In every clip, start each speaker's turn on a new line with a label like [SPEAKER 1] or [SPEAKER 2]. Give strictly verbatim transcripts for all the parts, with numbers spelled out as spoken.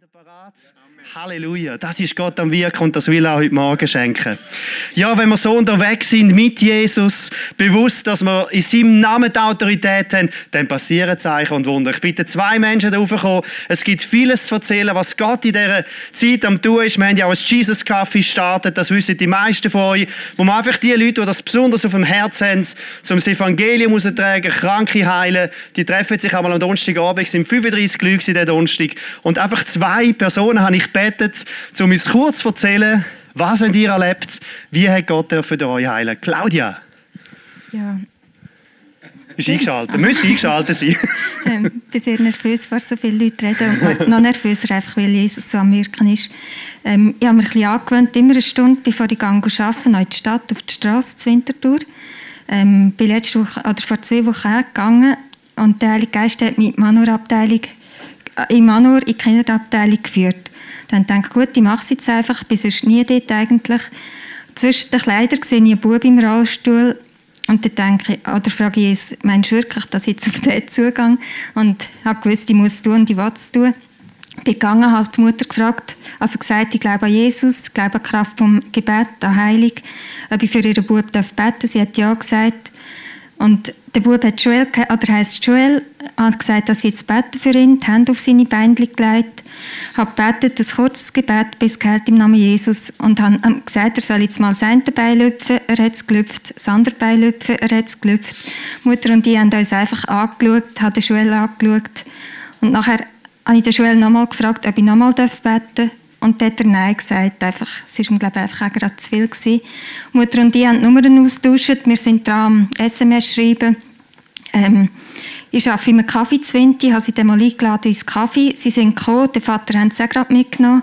[SPEAKER 1] Parat? Halleluja, das ist Gott am Wirken und das will er auch heute Morgen schenken. Ja, wenn wir so unterwegs sind mit Jesus, bewusst, dass wir in seinem Namen die Autorität haben, dann passieren Zeichen und Wunder. Ich bitte zwei Menschen da raufkommen. Es gibt vieles zu erzählen, was Gott in dieser Zeit am tun ist. Wir haben ja auch ein Jesus Café gestartet, das wissen die meisten von euch, wo wir einfach die Leute, die das besonders auf dem Herzen haben, zum Evangelium rauszutragen, Kranke heilen, die treffen sich einmal am Donnerstagabend, es sind fünfunddreissig Leute diesen Donnerstag und einfach zwei Personen habe ich gebeten, um uns kurz zu erzählen, was habt ihr erlebt, wie hat Gott für euch heilen. Claudia?
[SPEAKER 2] Ja.
[SPEAKER 1] Ist eingeschaltet, müsste eingeschaltet sein.
[SPEAKER 2] ähm, ich bin sehr nervös, weil so viele Leute reden und noch nervöser, einfach weil Jesus so am Wirken ist. Ähm, ich habe mir ein bisschen angewöhnt, immer eine Stunde, bevor ich arbeite, noch in die Stadt, auf die Straße zu Winterthur. Ähm, bin letzte Woche, oder vor zwei Wochen auch gegangen und der Heilige Geist hat mich in die Manor-Abteilung, in Manor in die Kinderabteilung geführt. Dann dachte ich, gut, ich mache es jetzt einfach, ich bin sonst nie dort eigentlich. Zwischen den Kleidern sehe ich einen Bub im Rollstuhl und dann denke ich, oder frage ich Jesus, meinst du wirklich, dass ich jetzt auf den Zugang? Und ich habe gewusst, ich muss es tun und ich will es tun. Ich bin gegangen, habe die Mutter gefragt, also gesagt, ich glaube an Jesus, ich glaube an die Kraft vom Gebet, an Heilung, ob ich für ihren Bub beten darf. Sie hat ja gesagt. Und der Bub hat Joel, oder heisst Joel, hat gesagt, dass ich jetzt bete für ihn, die Hände auf seine Beine gelegt, habe gebetet, ein kurzes Gebet, bis geheilt im Namen Jesus und habe gesagt, er soll jetzt mal das eine Bein lüpfen, er hat es gelüpft, das andere Bein lüpfen, er hat es gelüpft. Die Mutter und ich haben uns einfach angeschaut, haben den Joel angeschaut und nachher habe ich den Joel nochmal gefragt, ob ich nochmal beten darf. Und dann hat er Nein gesagt. Einfach, es war ihm, glaube ich, einfach auch gerade zu viel gewesen. Mutter und ich haben die Nummern austauscht. Wir sind dran am S M S schreiben. Ähm, ich arbeite in einem Kaffee zu Winti, habe sie dann mal eingeladen ins Kaffee. Sie sind gekommen, den Vater haben sie auch gerade mitgenommen.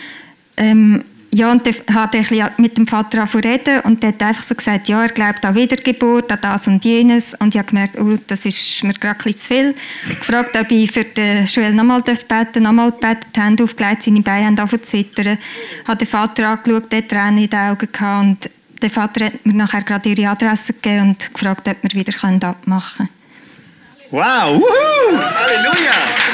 [SPEAKER 2] Ähm, ja, und dann hat er mit dem Vater angefangen zu reden und der hat einfach so gesagt, ja, er glaubt an Wiedergeburt, an das und jenes. Und ich habe gemerkt, oh, das ist mir gerade ein bisschen zu viel. Ich habe gefragt, ob ich für den Joel nochmal beten darf, nochmal gebeten, die Hände aufgelegt, seine Beine haben angefangen zu zittern. Ich habe den Vater angeschaut, der Tränen in den Augen gehabt und der Vater hat mir nachher gerade ihre Adresse gegeben und gefragt, ob wir wieder abmachen können.
[SPEAKER 1] Wow, wuhu! Halleluja!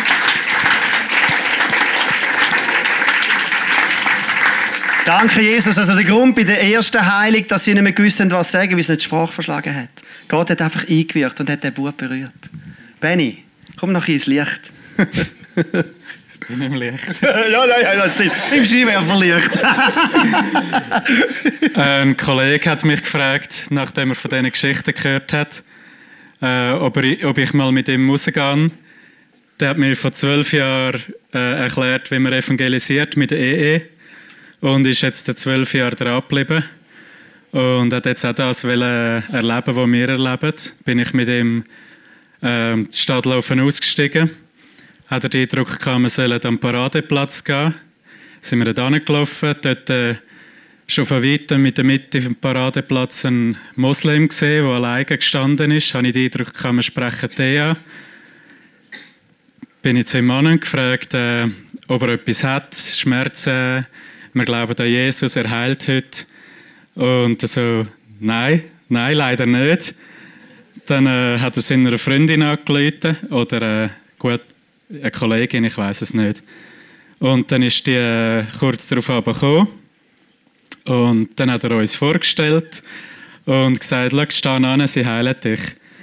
[SPEAKER 1] Danke, Jesus. Also der Grund bei der ersten Heilung, dass sie nicht mehr gewusst haben, was sagen, weil sie nicht die Sprache verschlagen hat. Gott hat einfach eingewirkt und hat den Bub berührt. Benni, komm noch ins Licht.
[SPEAKER 3] Ich bin im Licht.
[SPEAKER 1] ja, nein, ja, das stimmt. Im Skiwerferlicht.
[SPEAKER 3] Ein Kollege hat mich gefragt, nachdem er von diesen Geschichten gehört hat, äh, ob, er, ob ich mal mit ihm rausgehe. Der hat mir vor zwölf Jahren äh, erklärt, wie man evangelisiert mit der E E. Und ist jetzt zwölf Jahre dran geblieben. Und hat jetzt auch das erleben, was wir erleben. Bin ich mit ihm äh, die Stadtlaufen ausgestiegen. Hat er den Eindruck gehabt, wir sollen am Paradeplatz gehen. Sind wir da gelaufen. Dort äh, schon von weitem mit der Mitte vom Paradeplatz einen Moslem gesehen, der alleine gestanden ist. Habe ich den Eindruck gehabt, wir sprechen den an. Bin ich zu ihm Mann gefragt, äh, ob er etwas hat, Schmerzen. Wir glauben an Jesus, er heilt heute. Und so, nein, nein, leider nicht. Dann äh, hat er seiner Freundin angerufen oder äh, gut, eine Kollegin, ich weiß es nicht. Und dann ist die äh, kurz darauf gekommen. Und dann hat er uns vorgestellt und gesagt, schau, steh an, sie heilen dich.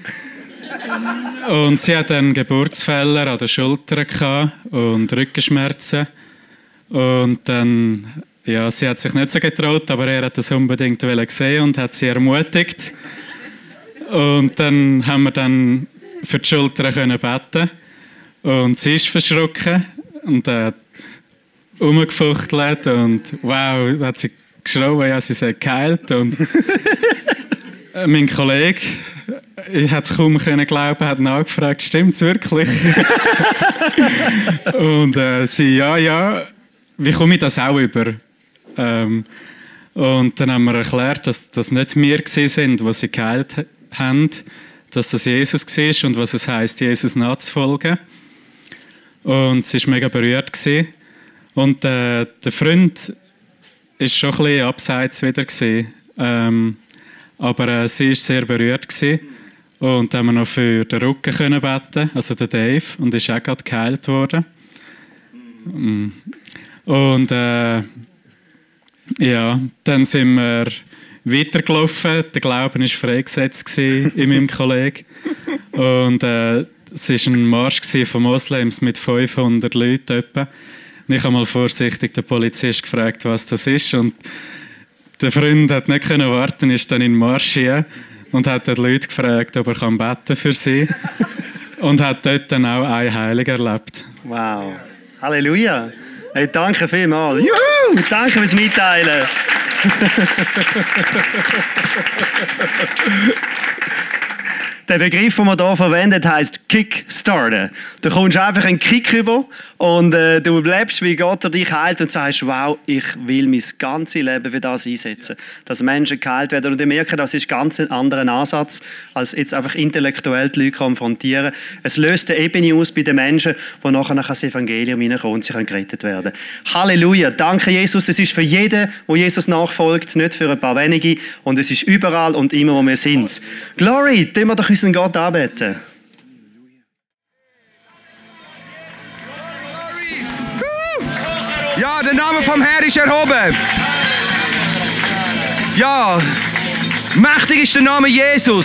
[SPEAKER 3] Und sie hat dann Geburtsfehler an den Schultern gehabt und Rückenschmerzen. Und dann, ja, sie hat sich nicht so getraut, aber er hat das unbedingt gesehen und hat sie ermutigt. Und dann haben wir dann für die Schultern können beten. Und sie ist verschrocken und hat rumgefuchtelt und wow, hat sie geschrien, ja, sie sei geheilt. Und mein Kollege, ich konnte es kaum glauben, hat nachgefragt, stimmt es wirklich? Und äh, sie, ja, ja. Wie komme ich das auch über? Ähm, und dann haben wir erklärt, dass das nicht wir sind, die sie geheilt haben, dass das Jesus war und was es heisst, Jesus nachzufolgen. Und sie war mega berührt. Und äh, der Freund war schon ein bisschen abseits wieder. Ähm, aber äh, sie war sehr berührt. Und dann haben wir noch für den Rücken beten, also den Dave, und ist auch gerade geheilt worden. Und äh, ja, dann sind wir weitergelaufen. Der Glauben war freigesetzt in meinem Kollegen. Und äh, es war ein Marsch von Moslems mit fünfhundert Leuten etwa. Und ich habe mal vorsichtig den Polizist gefragt, was das ist. Und der Freund hat nicht können warten, ist dann in den Marsch hier und hat die Leute gefragt, ob er kann beten für sie. Und hat dort dann auch ein Heilig erlebt.
[SPEAKER 1] Wow. Halleluja. Hey, danke vielmals. Juhu! Danke fürs Mitteilen. Der Begriff, den man hier verwendet, heisst Kickstarter. Du kommst einfach einen Kick über und äh, du lebst, wie Gott dich heilt und sagst, wow, ich will mein ganzes Leben für das einsetzen. Dass Menschen geheilt werden. Und ich merke, das ist ganz ein anderer Ansatz, als jetzt einfach intellektuell die Leute konfrontieren. Es löst eine Ebene aus bei den Menschen, wo nachher das Evangelium hineinkommt und sie gerettet werden. Halleluja. Danke, Jesus. Es ist für jeden, der Jesus nachfolgt, nicht für ein paar wenige. Und es ist überall und immer, wo wir sind. Glory, tun wir doch unseren Gott anbeten.
[SPEAKER 4] Ja, der Name vom Herrn ist erhoben. Ja, mächtig ist der Name Jesus.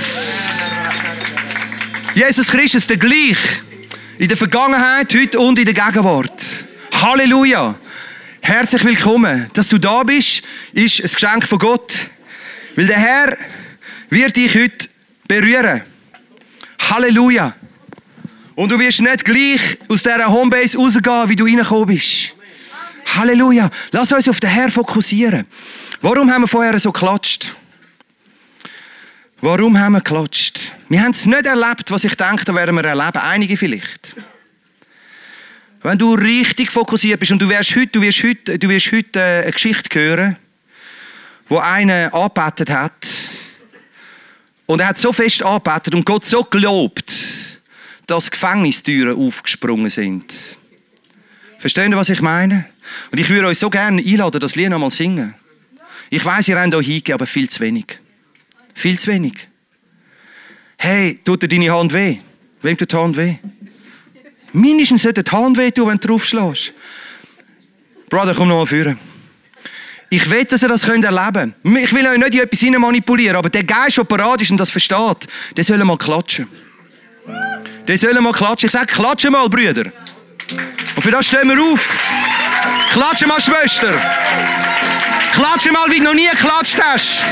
[SPEAKER 4] Jesus Christus, der gleich in der Vergangenheit, heute und in der Gegenwart. Halleluja. Herzlich willkommen. Dass du da bist, ist ein Geschenk von Gott. Weil der Herr wird dich heute berühren. Halleluja. Und du wirst nicht gleich aus dieser Homebase rausgehen, wie du reingekommen bist. Halleluja. Lass uns auf den Herrn fokussieren. Warum haben wir vorher so geklatscht? Warum haben wir geklatscht? Wir haben es nicht erlebt, was ich denke, da werden wir erleben. Einige vielleicht. Wenn du richtig fokussiert bist und du wirst heute, du wirst heute, du wirst heute eine Geschichte hören, wo einer angebetet hat. Und er hat so fest angebetet und Gott so gelobt, dass Gefängnistüren aufgesprungen sind. Verstehen Sie, was ich meine? Und ich würde euch so gerne einladen, das Lied noch mal singen. Ich weiss, ihr habt euch hingegeben, aber viel zu wenig. Viel zu wenig. Hey, tut dir deine Hand weh? Wem tut die Hand weh? Mindestens sollte die Hand weh tun, wenn du draufschlägst. Bruder, komm noch mal führen. Ich will, dass ihr das erleben könnt. Ich will euch nicht in etwas hinein manipulieren, aber der Geist, der parat ist und das versteht, der soll mal klatschen. Der soll mal klatschen. Ich sage, klatschen mal, Brüder. Und für das stehen wir auf. Klatschen mal, Schwester. Klatschen mal, wie du noch nie geklatscht hast.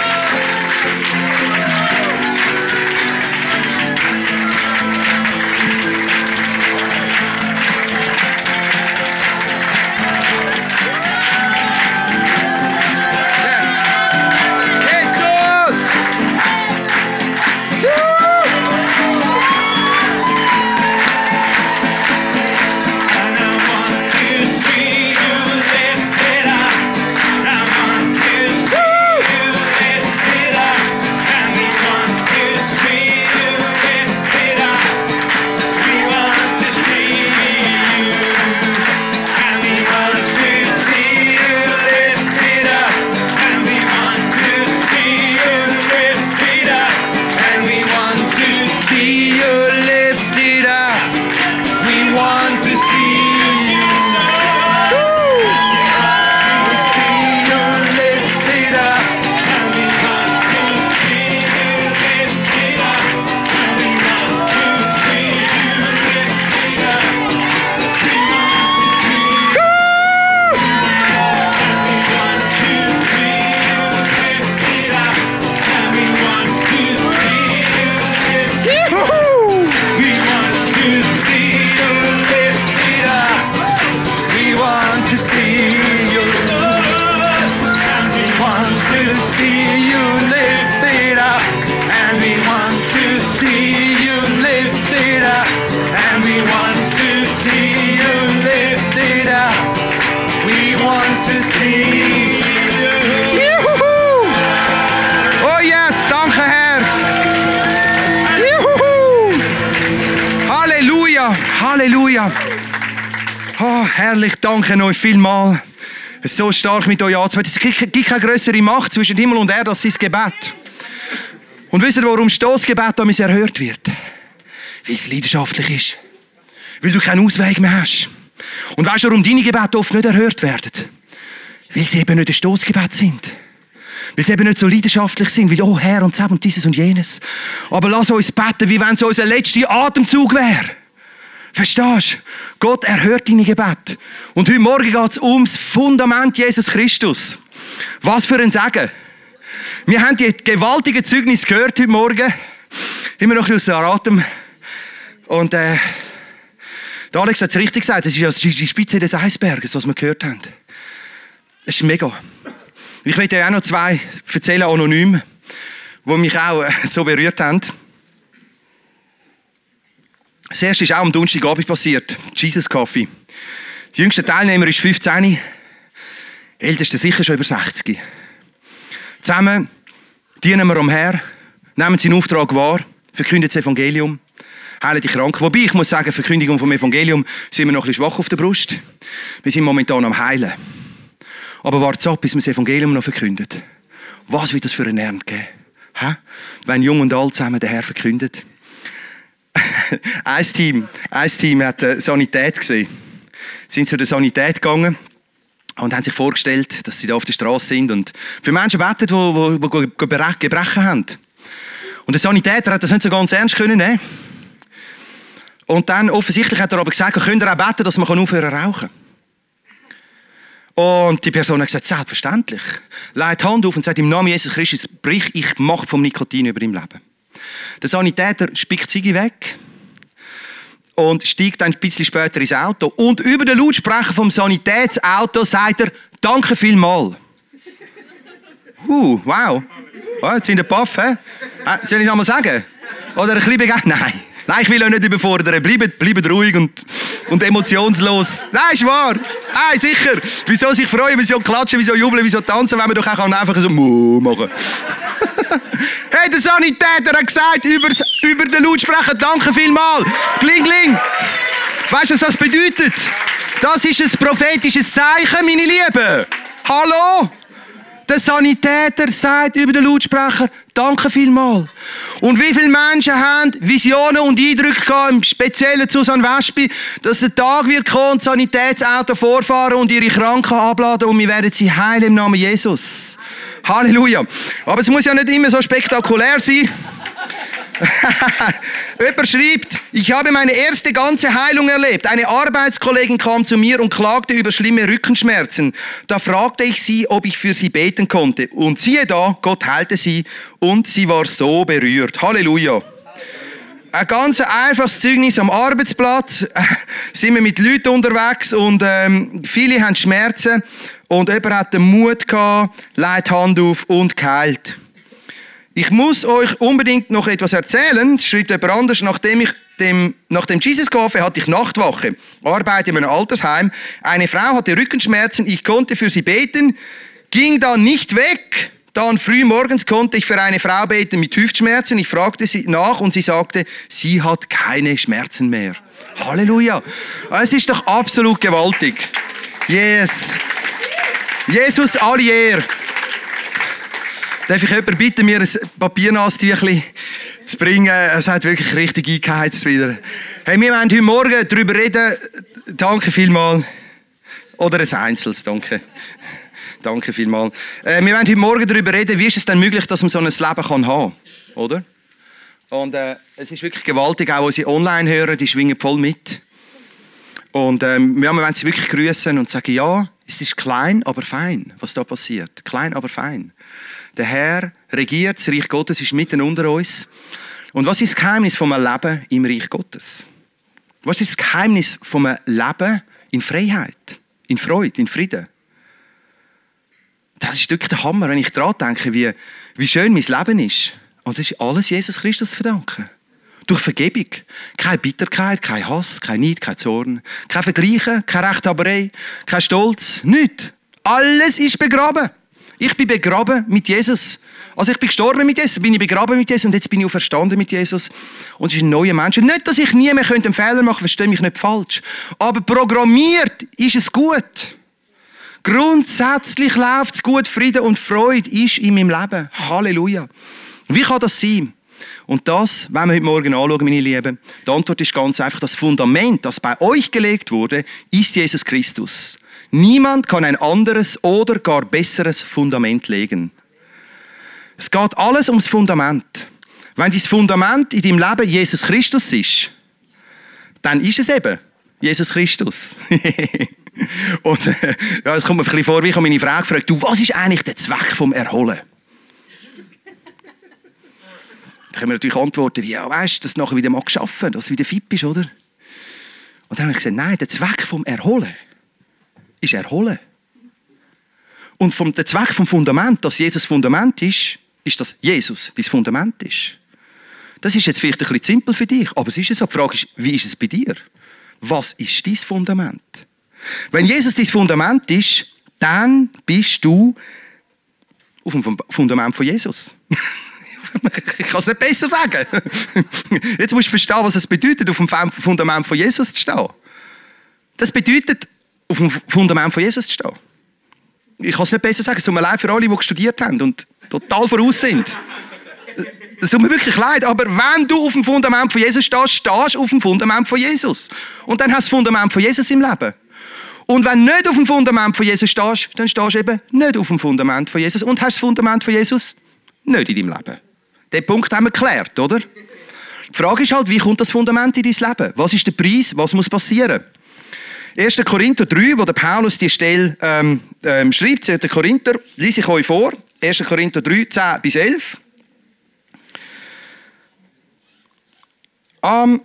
[SPEAKER 4] Halleluja. Oh, herrlich, danke euch vielmals. Es ist so stark mit euch anzuwenden. Es gibt keine größere Macht zwischen Himmel und Erde als sein Gebet. Und wisst ihr, warum das Gebet damals erhört wird? Weil es leidenschaftlich ist. Weil du keinen Ausweg mehr hast. Und weißt du, warum deine Gebete oft nicht erhört werden? Weil sie eben nicht ein Stoßgebet sind. Weil sie eben nicht so leidenschaftlich sind, wie, oh Herr und das und dieses und jenes. Aber lass uns beten, wie wenn es unser letzter Atemzug wäre. Verstehst du? Gott erhört deine Gebete. Und heute Morgen geht es ums Fundament Jesus Christus. Was für ein Segen. Wir haben die gewaltigen Zeugnisse gehört heute Morgen. Immer noch ein bisschen aus Atem. Und äh, der Alex hat es richtig gesagt, das ist ja die Spitze des Eisberges, was wir gehört haben. Das ist mega. Ich möchte dir auch noch zwei erzählen, anonym, die mich auch äh, so berührt haben. Das erste ist auch am Donnerstagabend passiert. Jesus Coffee. Der jüngste Teilnehmer ist fünfzehn. Der älteste sicher schon über sechzig. Zusammen dienen wir am Herrn, nehmen seinen Auftrag wahr, verkünden das Evangelium, heilen die Kranken. Wobei, ich muss sagen, Verkündigung vom Evangelium sind wir noch ein bisschen schwach auf der Brust. Wir sind momentan am Heilen. Aber warte ab, bis wir das Evangelium noch verkündet. Was wird das für eine Ernte geben? Hä? Wenn Jung und Alt zusammen den Herrn verkündet. ein Team, ein Team hat äh, Sanität gesehen. Sie sind zu der Sanität gegangen und haben sich vorgestellt, dass sie da auf der Straße sind und für Menschen beten, die, die, die Gebrechen haben. Und der Sanitäter hat das nicht so ganz ernst können nehmen. Und dann offensichtlich hat er aber gesagt, könnt ihr auch beten, dass man aufhören kann rauchen. Und die Person hat gesagt, selbstverständlich. Legt die Hand auf und sagt, im Namen Jesus Christus brich ich die Macht vom Nikotin über dein Leben. Der Sanitäter spickt die Ziege weg und steigt dann ein bisschen später ins Auto. Und über den Lautsprecher vom Sanitätsauto sagt er, danke vielmals. Uh, wow. Oh, jetzt sind wir baff, hä? Soll ich es einmal sagen? Oder ein bisschen begeistert? Nein. Nein, ich will euch nicht überfordern. Bleibt, bleibt ruhig und, und emotionslos. Nein, ist wahr. Nein, sicher. Wieso sich freuen, wieso klatschen, wieso jubeln, wieso tanzen, wenn wir doch auch einfach so Muh machen. Hey, der Sanitäter hat gesagt, über, über den Lautsprecher, danke vielmals. Kling, kling. Weißt du, was das bedeutet? Das ist ein prophetisches Zeichen, meine Lieben. Hallo? Der Sanitäter sagt über den Lautsprecher, danke vielmals. Und wie viele Menschen haben Visionen und Eindrücke gehabt, im Speziellen zu Susanne Wespi, dass der Tag wird kommen, das Sanitätsauto vorfahren und ihre Kranken abladen und wir werden sie heilen im Namen Jesus. Halleluja. Aber es muss ja nicht immer so spektakulär sein. Jemand schreibt, ich habe meine erste ganze Heilung erlebt. Eine Arbeitskollegin kam zu mir und klagte über schlimme Rückenschmerzen. Da fragte ich sie, ob ich für sie beten konnte. Und siehe da, Gott heilte sie und sie war so berührt. Halleluja. Ein ganz einfaches Zeugnis am Arbeitsplatz. Sind wir mit Leuten unterwegs und ähm, viele haben Schmerzen. Und jemand hat den Mut gehabt, legt die Hand auf und geheilt. Ich muss euch unbedingt noch etwas erzählen, schreibt jemand anders, nachdem ich dem, nach dem Jesus-Kaffee hatte ich Nachtwache, arbeite in einem Altersheim. Eine Frau hatte Rückenschmerzen, ich konnte für sie beten, ging dann nicht weg. Dann früh morgens konnte ich für eine Frau beten mit Hüftschmerzen. Ich fragte sie nach und sie sagte, sie hat keine Schmerzen mehr. Halleluja. Es ist doch absolut gewaltig. Yes. Jesus, alle Ehre. Darf ich jemanden bitten, mir ein Papiernastüchchen zu bringen? Es hat wirklich richtig eingeheizt wieder. Hey, wir wollen heute Morgen darüber reden. Danke vielmals. Oder ein Einzelnes, danke. Danke vielmals. Äh, wir wollen heute Morgen darüber reden, wie ist es denn möglich, dass man so ein Leben kann haben kann. Oder? Und äh, es ist wirklich gewaltig, auch unsere Online-Hörer, die schwingen voll mit. Und ähm, wir wollen sie wirklich grüßen und sagen, ja, es ist klein, aber fein, was da passiert. Klein, aber fein. Der Herr regiert, das Reich Gottes ist mitten unter uns. Und was ist das Geheimnis vom Leben im Reich Gottes? Was ist das Geheimnis vom Leben in Freiheit, in Freude, in Frieden? Das ist wirklich der Hammer, wenn ich daran denke, wie, wie schön mein Leben ist. Und es ist alles Jesus Christus zu verdanken. Durch Vergebung. Keine Bitterkeit, kein Hass, kein Neid, kein Zorn. Kein Vergleichen, keine Rechthaberei, kein Stolz, nichts. Alles ist begraben. Ich bin begraben mit Jesus. Also ich bin gestorben mit Jesus, bin ich begraben mit Jesus und jetzt bin ich auferstanden mit Jesus. Und es ist ein neuer Mensch. Nicht, dass ich nie mehr einen Fehler machen könnte, verstehe mich nicht falsch. Aber programmiert ist es gut. Grundsätzlich läuft es gut, Frieden und Freude ist in meinem Leben. Halleluja. Wie kann das sein? Und das wollen wir heute Morgen anschauen, meine Lieben. Die Antwort ist ganz einfach, das Fundament, das bei euch gelegt wurde, ist Jesus Christus. Niemand kann ein anderes oder gar besseres Fundament legen. Es geht alles ums Fundament. Wenn dein Fundament in deinem Leben Jesus Christus ist, dann ist es eben Jesus Christus. Und äh, ja, es kommt mir ein bisschen vor, wie ich meine Frage gefragt, du, was ist eigentlich der Zweck vom Erholen? Da können wir natürlich antworten, ja, weißt du, dass du nachher wieder mal arbeiten, dass du wieder fit bist, oder? Und dann habe ich gesagt, nein, der Zweck vom Erholen ist Erholen. Und vom, der Zweck vom Fundament, dass Jesus Fundament ist, ist, dass Jesus dein Fundament ist. Das ist jetzt vielleicht ein bisschen simpel für dich, aber es ist so. Die Frage ist, wie ist es bei dir? Was ist dein Fundament? Wenn Jesus dein Fundament ist, dann bist du auf dem Fundament von Jesus. Ich kann es nicht besser sagen. Jetzt musst du verstehen, was es bedeutet, auf dem Fundament von Jesus zu stehen. Das bedeutet, auf dem Fundament von Jesus zu stehen. Ich kann es nicht besser sagen. Es tut mir leid für alle, die studiert haben und total voraus sind. Es tut mir wirklich leid, aber wenn du auf dem Fundament von Jesus stehst, stehst du auf dem Fundament von Jesus. Und dann hast du das Fundament von Jesus im Leben. Und wenn du nicht auf dem Fundament von Jesus stehst, dann stehst du eben nicht auf dem Fundament von Jesus und hast das Fundament von Jesus nicht in deinem Leben. Den Punkt haben wir geklärt, oder? Die Frage ist halt, wie kommt das Fundament in dein Leben? Was ist der Preis? Was muss passieren? erster Korinther drei, wo der Paulus die Stelle ähm, ähm, schreibt, der Korinther, lese ich euch vor. erster Korinther drei, zehn bis elf. Ähm,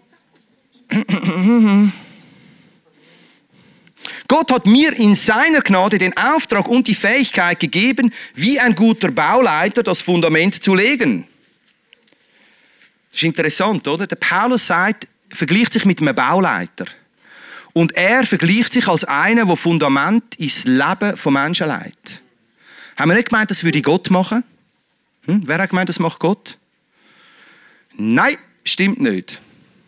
[SPEAKER 4] Gott hat mir in seiner Gnade den Auftrag und die Fähigkeit gegeben, wie ein guter Bauleiter das Fundament zu legen. Das ist interessant, oder? Der Paulus sagt, vergleicht sich mit einem Bauleiter. Und er vergleicht sich als einer, der Fundament ins Leben von Menschen leitet. Haben wir nicht gemeint, das würde Gott machen? Hm? Wer hat gemeint, das macht Gott? Nein, stimmt nicht.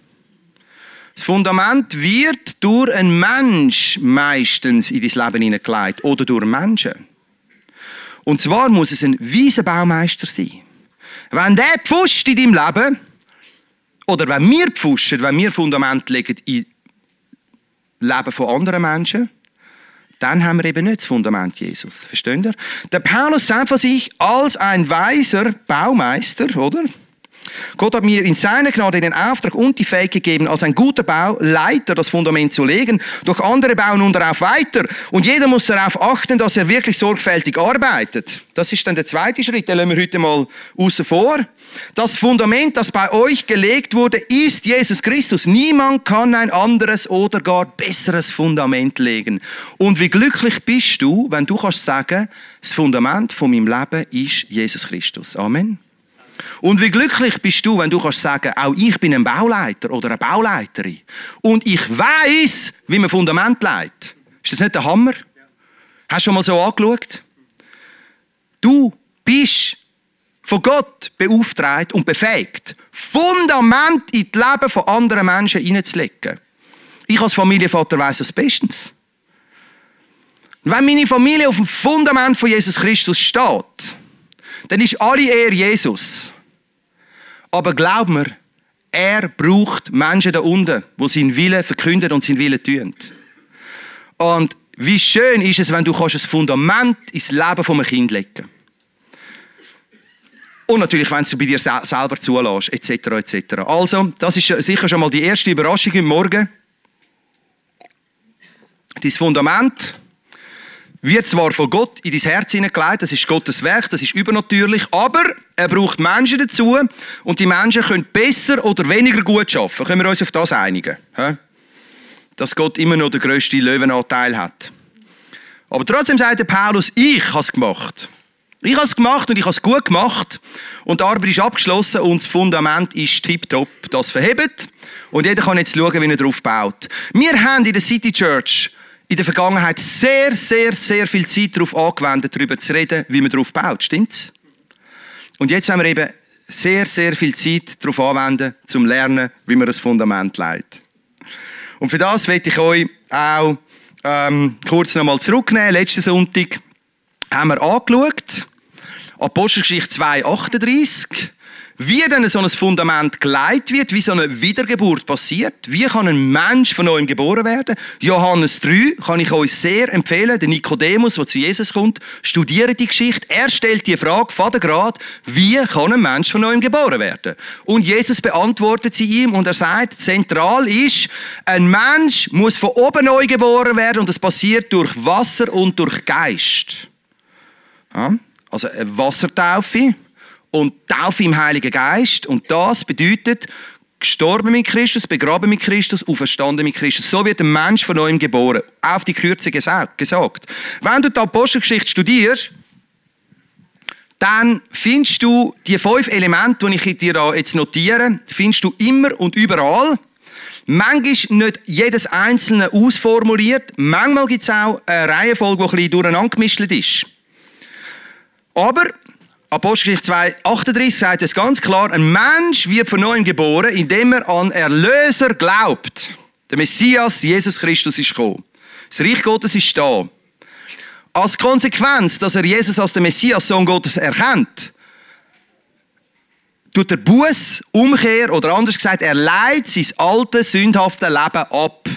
[SPEAKER 4] Das Fundament wird durch einen Mensch meistens in dein Leben hineingelegt oder durch Menschen. Und zwar muss es ein weiser Baumeister sein. Wenn der pfuscht in deinem Leben, oder wenn wir pfuschen, wenn wir Fundament legen in Leben von anderen Menschen, dann haben wir eben nicht das Fundament Jesus. Versteht ihr? Der Paulus sagt von sich als ein weiser Baumeister, oder? Gott hat mir in seiner Gnade den Auftrag und die Fähigkeit gegeben, als ein guter Bauleiter das Fundament zu legen. Doch andere bauen nun darauf weiter. Und jeder muss darauf achten, dass er wirklich sorgfältig arbeitet. Das ist dann der zweite Schritt, den lassen wir heute mal außen vor. Das Fundament, das bei euch gelegt wurde, ist Jesus Christus. Niemand kann ein anderes oder gar besseres Fundament legen. Und wie glücklich bist du, wenn du kannst sagen, das Fundament von meinem Leben ist Jesus Christus. Amen. Und wie glücklich bist du, wenn du kannst sagen, auch ich bin ein Bauleiter oder eine Bauleiterin. Und ich weiss, wie man Fundament legt. Ist das nicht der Hammer? Ja. Hast du schon mal so angeschaut? Du bist von Gott beauftragt und befähigt, Fundament in das Leben von anderen Menschen hineinzulegen. Ich als Familienvater weiss das bestens. Wenn meine Familie auf dem Fundament von Jesus Christus steht, dann ist alle Ehre Jesus. Aber glaub mir, er braucht Menschen da unten, die seinen Willen verkünden und seinen Willen tun. Und wie schön ist es, wenn du ein Fundament ins Leben von einem Kind legen kannst. Und natürlich, wenn du bei dir selber zulässt, et cetera et cetera. Also, das ist sicher schon mal die erste Überraschung im Morgen. Dein Fundament wird zwar von Gott in dein Herz hineingelegt, das ist Gottes Werk, das ist übernatürlich, aber er braucht Menschen dazu und die Menschen können besser oder weniger gut arbeiten. Können wir uns auf das einigen? Dass Gott immer noch den grössten Löwenanteil hat. Aber trotzdem sagt der Paulus, ich habe es gemacht. Ich habe es gemacht und ich habe es gut gemacht und die Arbeit ist abgeschlossen und das Fundament ist tipptopp. Das verhebt und jeder kann jetzt schauen, wie er darauf baut. Wir haben in der City Church in der Vergangenheit sehr, sehr, sehr viel Zeit darauf angewendet, darüber zu reden, wie man darauf baut. Stimmt's? Und jetzt haben wir eben sehr, sehr viel Zeit darauf anwenden, zum Lernen, wie man das Fundament legt. Und für das möchte ich euch auch ähm, kurz nochmal zurücknehmen. Letzten Sonntag haben wir angeschaut, Apostelgeschichte zwei achtunddreißig, Wie dann so ein Fundament geleitet wird, wie so eine Wiedergeburt passiert, wie kann ein Mensch von neuem geboren werden. Johannes drei kann ich euch sehr empfehlen, der Nikodemus, der zu Jesus kommt, studiert die Geschichte. Er stellt die Frage, Vatergrad, wie kann ein Mensch von neuem geboren werden? Und Jesus beantwortet sie ihm und er sagt, zentral ist, ein Mensch muss von oben neu geboren werden und das passiert durch Wasser und durch Geist. Ja, also eine Wassertaufe und Taufe im Heiligen Geist. Und das bedeutet, gestorben mit Christus, begraben mit Christus, auferstanden mit Christus. So wird ein Mensch von neuem geboren. Auf die Kürze gesagt. Wenn du die Apostelgeschichte studierst, dann findest du die fünf Elemente, die ich dir da jetzt notiere, findest du immer und überall. Manchmal nicht jedes einzelne ausformuliert. Manchmal gibt es auch eine Reihenfolge, die ein bisschen durcheinander gemischt ist. Aber Apostelgeschichte zwei achtunddreißig sagt es ganz klar, ein Mensch wird von neuem geboren, indem er an Erlöser glaubt. Der Messias, Jesus Christus, ist gekommen. Das Reich Gottes ist da. Als Konsequenz, dass er Jesus als den Messias, Sohn Gottes, erkennt, tut er Buß, Umkehr oder anders gesagt, er leitet sein altes, sündhaftes Leben ab.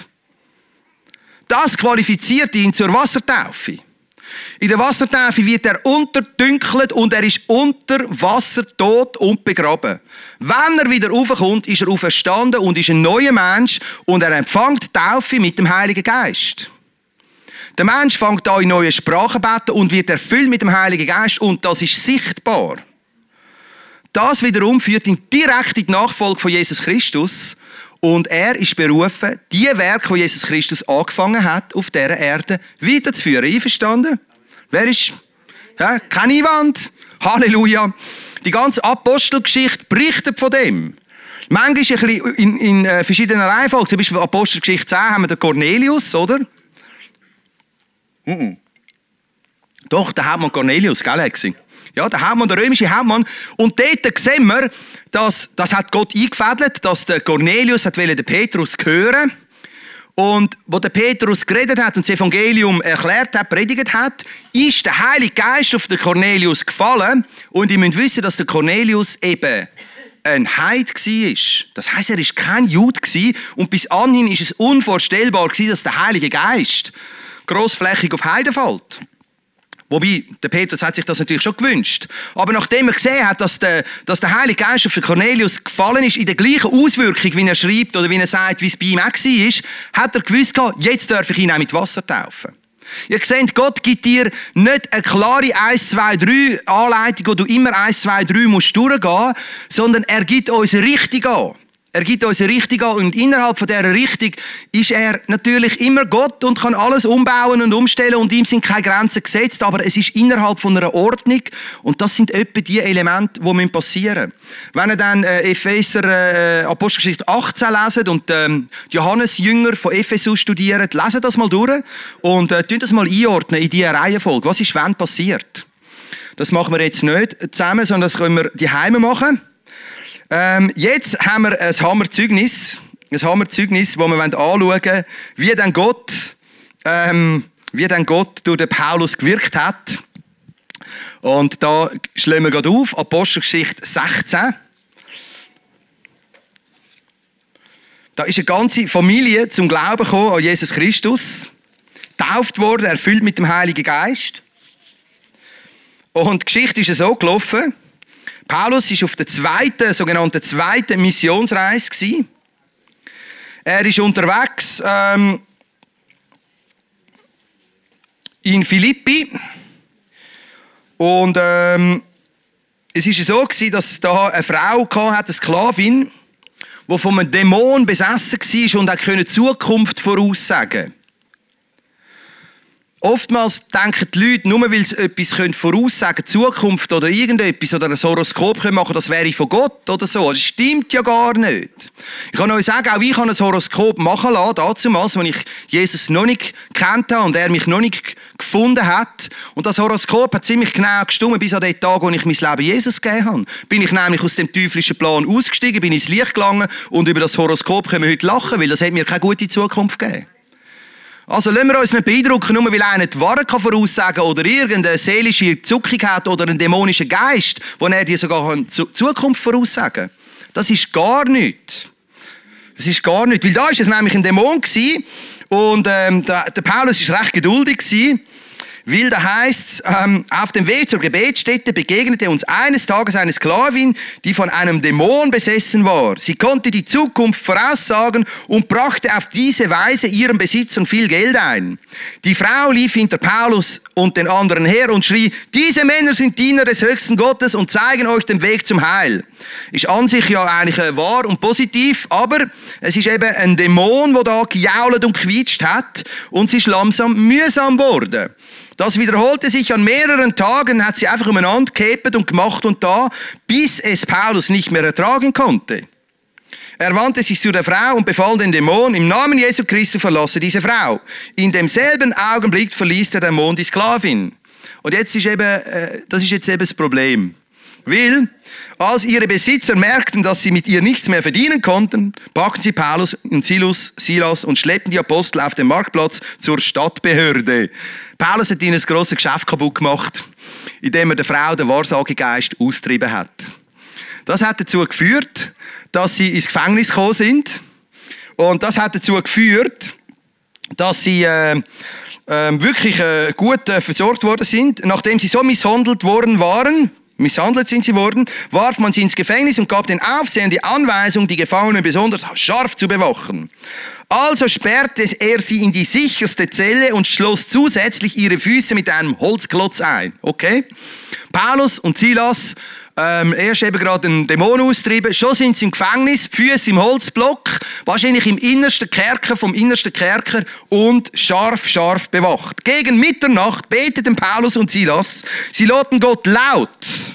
[SPEAKER 4] Das qualifiziert ihn zur Wassertaufe. In der Wassertaufe wird er unterdünkelt und er ist unter Wasser tot und begraben. Wenn er wieder raufkommt, ist er auferstanden und ist ein neuer Mensch und er empfängt die Taufe mit dem Heiligen Geist. Der Mensch fängt an in neue Sprachen beten und wird erfüllt mit dem Heiligen Geist und das ist sichtbar. Das wiederum führt ihn direkt in die Nachfolge von Jesus Christus und er ist berufen, die Werke, die Jesus Christus angefangen hat, auf dieser Erde weiterzuführen. Einverstanden? Wer ist? Ja, keine Einwand. Halleluja. Die ganze Apostelgeschichte berichtet von dem. Manchmal ein bisschen in, in äh, verschiedenen Reihenfolgen. Zum Beispiel Apostelgeschichte zehn haben wir den Cornelius, oder? Mm-mm. Doch, der Hauptmann Cornelius, gell, Alexi? Ja, der Hauptmann, der römische Hauptmann. Und dort sehen wir, dass, das hat Gott eingefädelt, dass der Cornelius hat den Petrus hören. Und wo der Petrus geredet hat und das Evangelium erklärt hat, predigt hat, ist der Heilige Geist auf den Cornelius gefallen. Und ihr müsst wissen, dass der Cornelius eben ein Heid war. Das heisst, er war kein Jude und bis anhin ist es unvorstellbar, dass der Heilige Geist grossflächig auf Heiden fällt. Wobei, der Petrus hat sich das natürlich schon gewünscht. Aber nachdem er gesehen hat, dass der, dass der Heilige Geist auf den Cornelius gefallen ist, in der gleichen Auswirkung, wie er schreibt oder wie er sagt, wie es bei ihm auch war, hat er gewusst, jetzt darf ich ihn auch mit Wasser taufen. Ihr seht, Gott gibt dir nicht eine klare eins, zwei, drei Anleitung, wo du immer eins, zwei, drei musst durchgehen, sondern er gibt uns eine Richtung an. Er gibt uns eine Richtung an und innerhalb von dieser Richtung ist er natürlich immer Gott und kann alles umbauen und umstellen und ihm sind keine Grenzen gesetzt, aber es ist innerhalb von einer Ordnung und das sind etwa die Elemente, die passieren müssen. Wenn ihr dann äh, Epheser äh, Apostelgeschichte achtzehn leset und ähm, die Johannes-Jünger von Ephesus studieren, leset das mal durch und äh, das mal einordnen in diese Reihenfolge. Was ist wann passiert? Das machen wir jetzt nicht zusammen, sondern das können wir daheim machen. Ähm, jetzt haben wir ein Hammerzeugnis, ein Hammerzeugnis, wo wir anschauen wollen, wie dann Gott, ähm, wie dann Gott durch den Paulus gewirkt hat. Und da schlagen wir gerade auf, Apostelgeschichte sechzehn. Da ist eine ganze Familie zum Glauben gekommen an Jesus Christus, getauft worden, erfüllt mit dem Heiligen Geist. Und die Geschichte ist so gelaufen. Paulus war auf der zweiten, sogenannten zweiten Missionsreise gewesen. Er ist unterwegs ähm, in Philippi und ähm, es war so gewesen, dass da eine Frau hatte, eine Sklavin, die von einem Dämon besessen war und auch die Zukunft voraussagen konnte. Oftmals denken die Leute, nur weil sie etwas voraussagen können, Zukunft oder irgendetwas oder ein Horoskop können machen, das wäre von Gott oder so. Das stimmt ja gar nicht. Ich kann euch sagen, auch ich kann ein Horoskop machen lassen, damals, als ich Jesus noch nicht kennt habe und er mich noch nicht gefunden hat. Und das Horoskop hat ziemlich genau gestimmt bis an den Tag, wo ich mein Leben Jesus gegeben habe. Bin ich nämlich aus dem teuflischen Plan ausgestiegen, bin ins Licht gelangen und über das Horoskop können wir heute lachen, weil das hat mir keine gute Zukunft gegeben. Also lassen wir uns nicht beeindrucken, nur weil einer die Ware voraussagen kann oder irgendeine seelische Zuckung hat oder einen dämonischen Geist, wo er dir sogar die Zukunft voraussagen kann. Das ist gar nichts. Das ist gar nichts. Weil da war es nämlich ein Dämon gewesen, und ähm, der, der Paulus war recht geduldig gewesen, weil da heisst, ähm, auf dem Weg zur Gebetsstätte begegnete uns eines Tages eine Sklavin, die von einem Dämon besessen war. Sie konnte die Zukunft voraussagen und brachte auf diese Weise ihren Besitzern viel Geld ein. Die Frau lief hinter Paulus und den anderen her und schrie: Diese Männer sind Diener des höchsten Gottes und zeigen euch den Weg zum Heil. Ist an sich ja eigentlich wahr und positiv, aber es ist eben ein Dämon, der da gejault und gequietscht hat, und sie ist langsam mühsam geworden. Das wiederholte sich an mehreren Tagen, hat sie einfach umeinander gehebt und gemacht und da, bis es Paulus nicht mehr ertragen konnte. Er wandte sich zu der Frau und befahl den Dämon: Im Namen Jesu Christi verlasse diese Frau. In demselben Augenblick verließ der Dämon die Sklavin. Und jetzt ist eben, äh, das ist jetzt eben das Problem. Weil, als ihre Besitzer merkten, dass sie mit ihr nichts mehr verdienen konnten, packten sie Paulus und Silas, Silas und schleppten die Apostel auf den Marktplatz zur Stadtbehörde. Paulus hat ihnen ein grosses Geschäft kaputt gemacht, indem er der Frau den Wahrsagegeist austrieben hat. Das hat dazu geführt, dass sie ins Gefängnis gekommen sind. Und das hat dazu geführt, dass sie äh, äh, wirklich äh, gut äh, versorgt worden sind. Nachdem sie so misshandelt worden waren, Misshandelt sind sie worden, warf man sie ins Gefängnis und gab den Aufsehern die Anweisung, die Gefangenen besonders scharf zu bewachen. Also sperrte er sie in die sicherste Zelle und schloss zusätzlich ihre Füße mit einem Holzklotz ein. Okay? Paulus und Silas, ähm, erst eben gerade einen Dämon austrieben, schon sind sie im Gefängnis, Füße im Holzblock, wahrscheinlich im innersten Kerker vom innersten Kerker und scharf, scharf bewacht. Gegen Mitternacht beteten Paulus und Silas. Sie lobten Gott laut.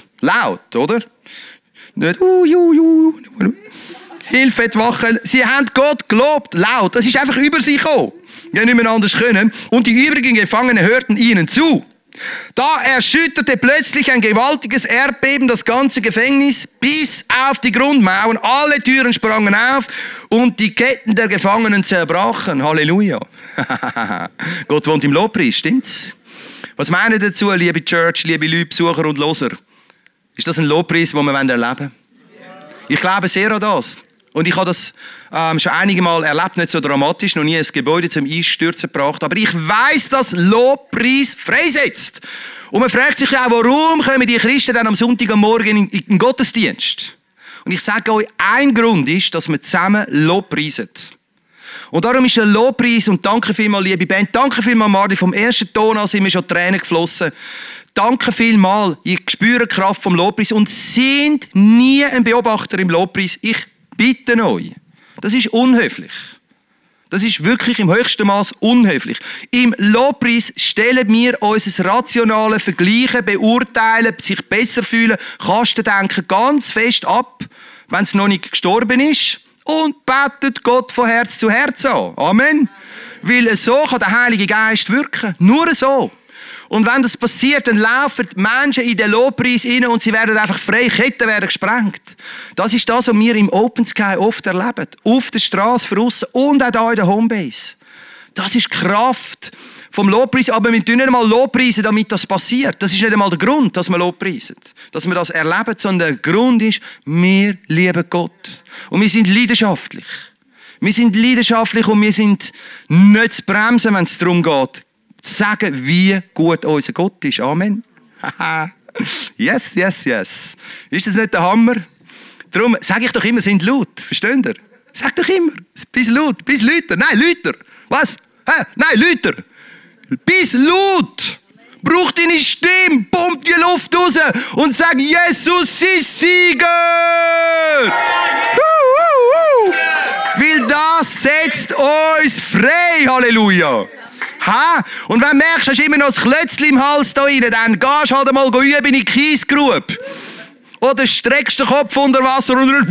[SPEAKER 4] Laut, oder? Nicht uh, ju, ju, Hilfe, Wachen. Sie haben Gott gelobt, laut. Das ist einfach über sie gekommen. Ja, nicht mehr anders können. Und die übrigen Gefangenen hörten ihnen zu. Da erschütterte plötzlich ein gewaltiges Erdbeben das ganze Gefängnis bis auf die Grundmauern. Alle Türen sprangen auf und die Ketten der Gefangenen zerbrachen. Halleluja. Gott wohnt im Lobpreis, stimmt's? Was meinen ihr dazu, liebe Church, liebe Leute, Besucher und Loser? Ist das ein Lobpreis, den wir erleben wollen? Ich glaube sehr an das. Und ich habe das ähm, schon einige Mal erlebt, nicht so dramatisch, noch nie ein Gebäude zum Einstürzen gebracht. Aber ich weiss, dass Lobpreis freisetzt. Und man fragt sich auch, warum kommen die Christen dann am Sonntag am Morgen in, in den Gottesdienst? Und ich sage euch, ein Grund ist, dass wir zusammen Lobpreisen. Und darum ist der Lobpreis, und danke vielmals, liebe Band, danke vielmals, Martin, vom ersten Ton an sind mir schon Tränen geflossen. Danke vielmals, ich spüre die Kraft vom Lobpreis und sind nie ein Beobachter im Lobpreis. Ich bitte euch. Das ist unhöflich. Das ist wirklich im höchsten Maß unhöflich. Im Lobpreis stellen wir unser rationales Vergleichen, beurteilen, sich besser fühlen, Kastendenken ganz fest ab, wenn es noch nicht gestorben ist, und betet Gott von Herz zu Herz an. Amen. Weil so kann der Heilige Geist wirken. Nur so. Und wenn das passiert, dann laufen die Menschen in den Lobpreis rein und sie werden einfach frei, Ketten werden gesprengt. Das ist das, was wir im Open Sky oft erleben. Auf der Straße, draussen und auch hier in der Homebase. Das ist die Kraft vom Lobpreis. Aber wir tun nicht einmal Lobpreisen, damit das passiert. Das ist nicht einmal der Grund, dass wir Lobpreisen. Dass wir das erleben, sondern der Grund ist, wir lieben Gott. Und wir sind leidenschaftlich. Wir sind leidenschaftlich und wir sind nicht zu bremsen, wenn es darum geht, zu sagen, wie gut unser Gott ist. Amen. Yes, yes, yes. Ist das nicht der Hammer? Darum sage ich doch immer, sind laut. Versteht ihr? Sag doch immer, bis laut, bis lauter. Nein, lauter. Was? Hä? Nein, lauter. Bis laut. Brauch deine Stimme, pump die Luft raus und sag, Jesus ist Sieger. Weil das setzt uns frei. Halleluja. Ha? Und wenn du merkst, hast du immer noch ein Klötzchen im Hals da rein, dann gehst du halt mal üben in die Kiesgrube. Oder streckst den Kopf unter Wasser und wenn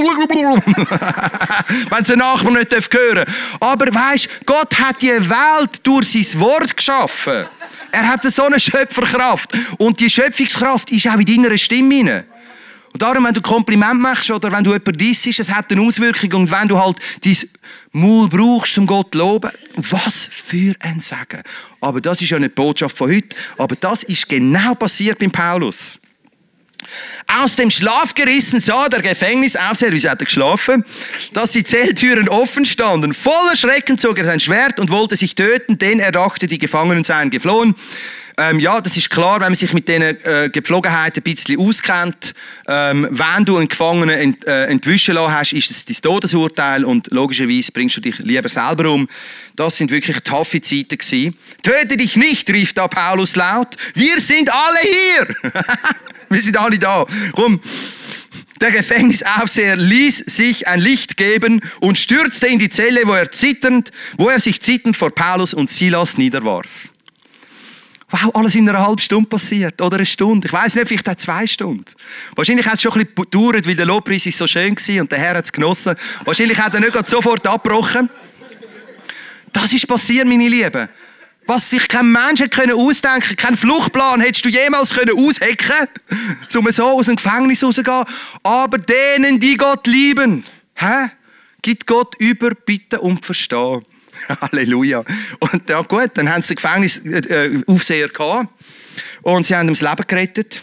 [SPEAKER 4] es der Nachbar nicht hören darf. Aber weisst, Gott hat die Welt durch sein Wort geschaffen. Er hat so eine Schöpferkraft. Und die Schöpfungskraft ist auch in deiner Stimme hinein. Und darum, wenn du Kompliment machst oder wenn du jemanden dissst, es hat eine Auswirkung. Und wenn du halt dein Maul brauchst, um Gott zu loben, was für ein Segen. Aber das ist ja nicht die Botschaft von heute. Aber das ist genau passiert beim Paulus. Aus dem Schlaf gerissen sah der Gefängnisaufseher, wie hat er geschlafen, dass die Zelltüren offen standen. Voller Schrecken zog er sein Schwert und wollte sich töten, denn er dachte, die Gefangenen seien geflohen. Ähm, ja, das ist klar, wenn man sich mit diesen äh, Gepflogenheiten ein bisschen auskennt. Ähm, wenn du einen Gefangenen ent, äh, entwischen lassen hast, ist es dein Todesurteil und logischerweise bringst du dich lieber selber um. Das sind wirklich taffe Zeiten gewesen. Töte dich nicht, rief da Paulus laut. Wir sind alle hier. Wir sind alle da. Komm. Der Gefängnisaufseher ließ sich ein Licht geben und stürzte in die Zelle, wo er, zitternd, wo er sich zitternd vor Paulus und Silas niederwarf. Wow, alles in einer halben Stunde passiert. Oder eine Stunde. Ich weiss nicht, vielleicht auch zwei Stunden. Wahrscheinlich hat es schon ein bisschen gedauert, weil der Lobpreis ist so schön war und der Herr hat es genossen. Wahrscheinlich hat er nicht sofort abgebrochen. Das ist passiert, meine Lieben. Was sich kein Mensch hätte ausdenken können, kein Fluchtplan hättest du jemals können aushecken können, um so aus dem Gefängnis rauszugehen. Aber denen, die Gott lieben, hä, gibt Gott über Bitten und Verstehen. Halleluja. Und ja gut, dann haben sie den Gefängnisaufseher gehabt und sie haben ihm das Leben gerettet.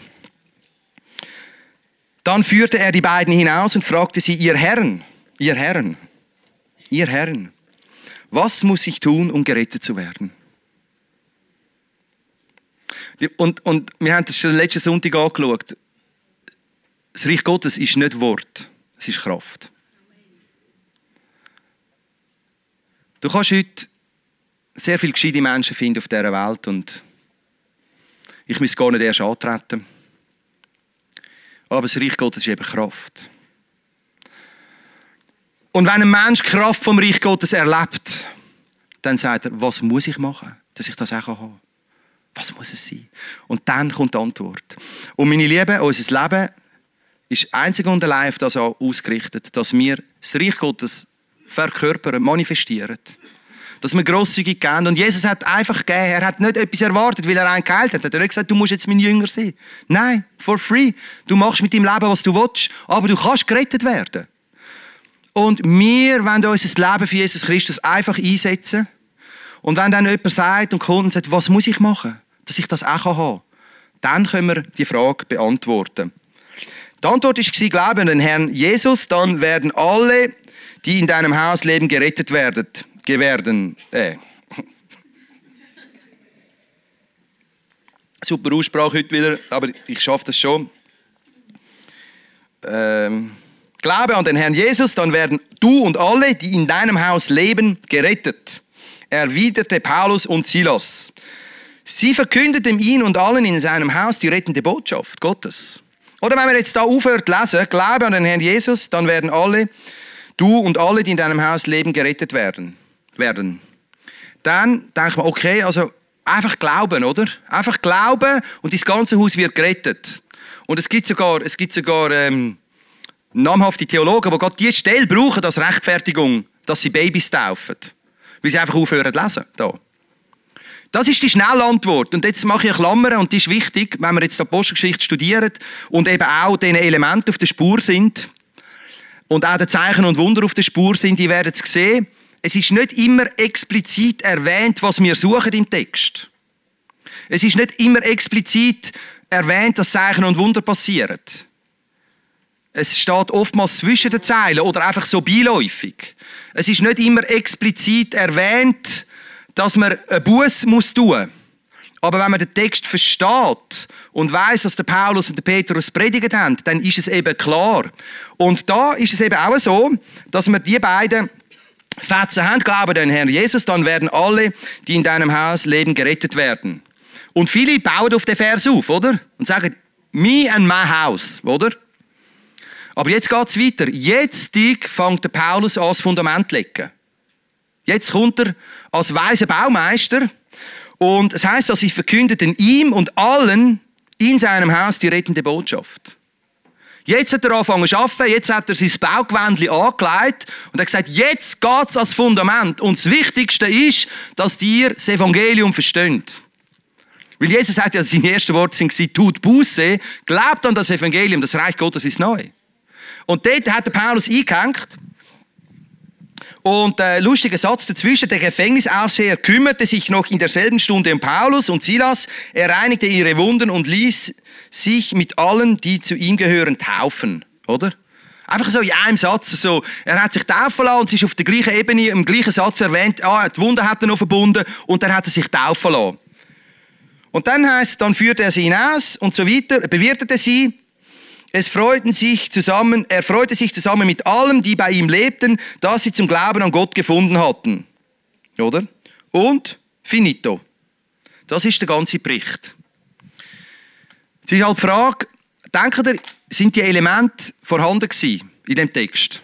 [SPEAKER 4] Dann führte er die beiden hinaus und fragte sie, ihr Herren, ihr Herren, ihr Herren, was muss ich tun, um gerettet zu werden? Und, und wir haben das schon letzten Sonntag angeschaut. Das Reich Gottes ist nicht Wort, es ist Kraft. Du kannst heute sehr viele gescheite Menschen finden auf dieser Welt und ich muss gar nicht erst antreten. Aber das Reich Gottes ist eben Kraft. Und wenn ein Mensch die Kraft vom Reich Gottes erlebt, dann sagt er, was muss ich machen, dass ich das auch haben kann? Was muss es sein? Und dann kommt die Antwort. Und meine Lieben, unser Leben ist einzig und allein auf das ausgerichtet, dass wir das Reich Gottes verkörpern, manifestieren. Dass wir grosszügig geben. Und Jesus hat einfach gegeben. Er hat nicht etwas erwartet, weil er einen geheilt hat. Er hat nicht gesagt, du musst jetzt mein Jünger sein. Nein, for free. Du machst mit deinem Leben, was du willst, aber du kannst gerettet werden. Und wir wollen unser Leben für Jesus Christus einfach einsetzen. Und wenn dann jemand sagt und kommt und sagt, was muss ich machen, dass ich das auch haben kann, dann können wir die Frage beantworten. Die Antwort war, glaube an den Herrn Jesus, dann werden alle, die in deinem Haus leben, gerettet werden. Gewerden. Äh. Super Aussprache heute wieder, aber ich schaffe das schon. Ähm. Glaube an den Herrn Jesus, dann werden du und alle, die in deinem Haus leben, gerettet. Erwiderte Paulus und Silas. Sie verkündeten ihn und allen in seinem Haus die rettende Botschaft Gottes. Oder wenn wir jetzt da aufhört lesen, glaube an den Herrn Jesus, dann werden alle, du und alle, die in deinem Haus leben, gerettet werden. werden. Dann denkt man, okay, also einfach glauben, oder? Einfach glauben und das ganze Haus wird gerettet. Und es gibt sogar, es gibt sogar ähm, namhafte Theologen, die gerade diese Stelle brauchen als Rechtfertigung, dass sie Babys taufen. Weil sie einfach aufhören zu lesen. Da. Das ist die Schnellantwort. Und jetzt mache ich eine Klammer, und die ist wichtig, wenn wir jetzt die Apostelgeschichte studieren und eben auch diesen Elementen auf der Spur sind und auch den Zeichen und Wunder auf der Spur sind, die werden es sehen. Es ist nicht immer explizit erwähnt, was wir suchen im Text. Es ist nicht immer explizit erwähnt, dass Zeichen und Wunder passieren. Es steht oftmals zwischen den Zeilen oder einfach so beiläufig. Es ist nicht immer explizit erwähnt, dass man einen Buss tun muss. Aber wenn man den Text versteht und weiss, was der Paulus und der Petrus predigt haben, dann ist es eben klar. Und da ist es eben auch so, dass wir die beiden Fetzen haben, glauben den Herrn Jesus, dann werden alle, die in deinem Haus leben, gerettet werden. Und viele bauen auf den Vers auf, oder? Und sagen, me and my house, oder? Aber jetzt geht es weiter. Jetzt fängt der Paulus an, das Fundament zu legen. Jetzt kommt er als weiser Baumeister. Und es heisst, dass sie verkündeten ihm und allen in seinem Haus die rettende Botschaft. Jetzt hat er angefangen zu arbeiten, jetzt hat er sein Baugewändchen angelegt und hat gesagt, jetzt geht es als Fundament. Und das Wichtigste ist, dass ihr das Evangelium versteht. Weil Jesus sagt ja, seine ersten Worte waren, tut Buße, glaubt an das Evangelium, das Reich Gottes ist neu. Und dort hat der Paulus eingehängt. Und äh, lustiger Satz dazwischen, der Gefängnisaufseher kümmerte sich noch in derselben Stunde um Paulus und Silas, er reinigte ihre Wunden und ließ sich mit allen, die zu ihm gehören, taufen. Oder? Einfach so in einem Satz. So. Er hat sich taufen lassen und es ist auf der gleichen Ebene, im gleichen Satz erwähnt, ah, die Wunden hat er noch verbunden und dann hat er sich taufen lassen. Und dann heisst, dann führte er sie hinaus und so weiter, bewirtete sie. Es freuten sich zusammen, er freute sich zusammen mit allen, die bei ihm lebten, dass sie zum Glauben an Gott gefunden hatten. Oder? Und finito. Das ist der ganze Bericht. Es ist halt die Frage, denkt ihr, sind die Elemente vorhanden gewesen in dem Text?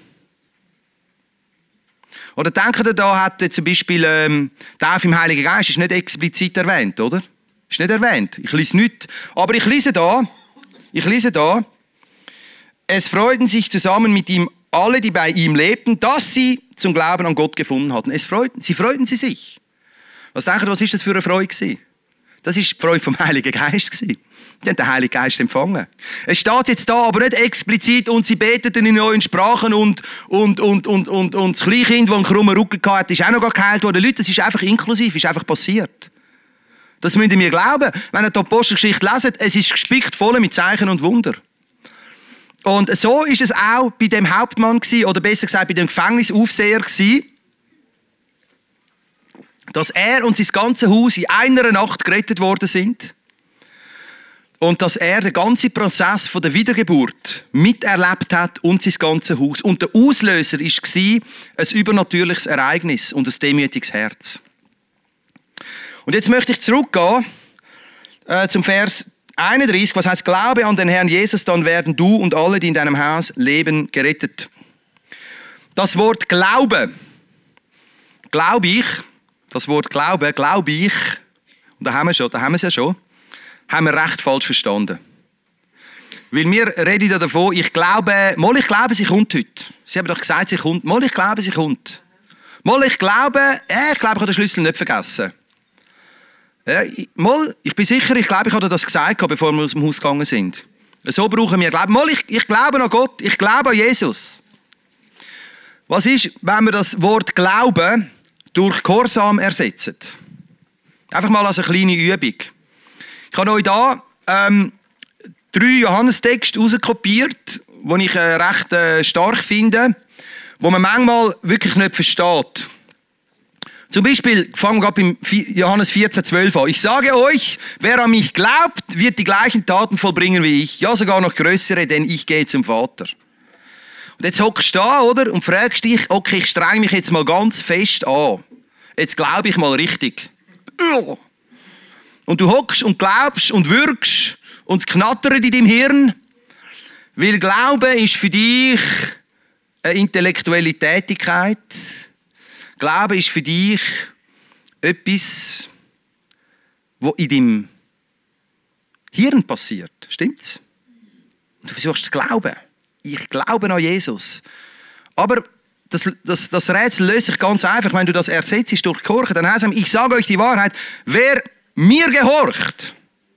[SPEAKER 4] Oder denkt ihr, da hat zum Beispiel ähm, der Taufe im Heiligen Geist ist nicht explizit erwähnt, oder? Ist nicht erwähnt. Ich lese nicht. Aber ich lese da, ich lese da, es freuten sich zusammen mit ihm alle, die bei ihm lebten, dass sie zum Glauben an Gott gefunden hatten. Es freuten, sie freuten sie sich. Was denkt ihr, was ist das für eine Freude gewesen? Das ist die Freude vom Heiligen Geist gewesen. Die haben den Heiligen Geist empfangen. Es steht jetzt da aber nicht explizit und sie beteten in neuen Sprachen und, und, und, und, und, und das Kleinkind, das einen krummen Rücken hatte, ist auch noch geheilt worden. Leute, das ist einfach inklusiv, ist einfach passiert. Das müsst ihr mir glauben. Wenn ihr die Apostelgeschichte leset, es ist gespickt voll mit Zeichen und Wunder. Und so ist es auch bei dem Hauptmann gewesen, oder besser gesagt bei dem Gefängnisaufseher gewesen, dass er und sein ganzes Haus in einer Nacht gerettet worden sind und dass er den ganzen Prozess von der Wiedergeburt miterlebt hat und sein ganzes Haus. Und der Auslöser war ein übernatürliches Ereignis und ein demütiges Herz. Und jetzt möchte ich zurückgehen äh, zum Vers einunddreißig, was heißt, glaube an den Herrn Jesus, dann werden du und alle, die in deinem Haus leben, gerettet. Das Wort Glaube, glaube ich, das Wort Glaube, glaube ich, und da haben wir schon, da haben wir es ja schon, haben wir recht falsch verstanden. Weil wir reden da davon, ich glaube, mal ich glaube, sie kommt heute. Sie haben doch gesagt, sie kommt. Mal ich glaube, sie kommt. Mal ich glaube, äh, ich glaube, ich habe den Schlüssel nicht vergessen. Ja, ich, mal, ich bin sicher, ich glaube, ich habe das gesagt, bevor wir aus dem Haus gegangen sind. So brauchen wir Glauben. Mal, ich, ich glaube an Gott, ich glaube an Jesus. Was ist, wenn wir das Wort Glauben durch Gehorsam ersetzen? Einfach mal als eine kleine Übung. Ich habe euch hier ähm, drei Johannestexte rauskopiert, die ich äh, recht äh, stark finde, wo man manchmal wirklich nicht versteht. Zum Beispiel, fangen wir beim Johannes vierzehn, zwölf an. Ich sage euch, wer an mich glaubt, wird die gleichen Taten vollbringen wie ich. Ja, sogar noch größere, denn ich gehe zum Vater. Und jetzt hockst du da, oder? Und fragst dich, okay, ich streng mich jetzt mal ganz fest an. Jetzt glaube ich mal richtig. Und du hockst und glaubst und wirkst und es knattert in deinem Hirn. Weil Glauben ist für dich eine intellektuelle Tätigkeit. Glaube ist für dich etwas, was in deinem Hirn passiert. Stimmt's? Du versuchst zu glauben. Ich glaube an Jesus. Aber das, das, das Rätsel löst sich ganz einfach, wenn du das ersetzt durch Gehorchen. Dann heißt es, ich sage euch die Wahrheit, wer mir gehorcht,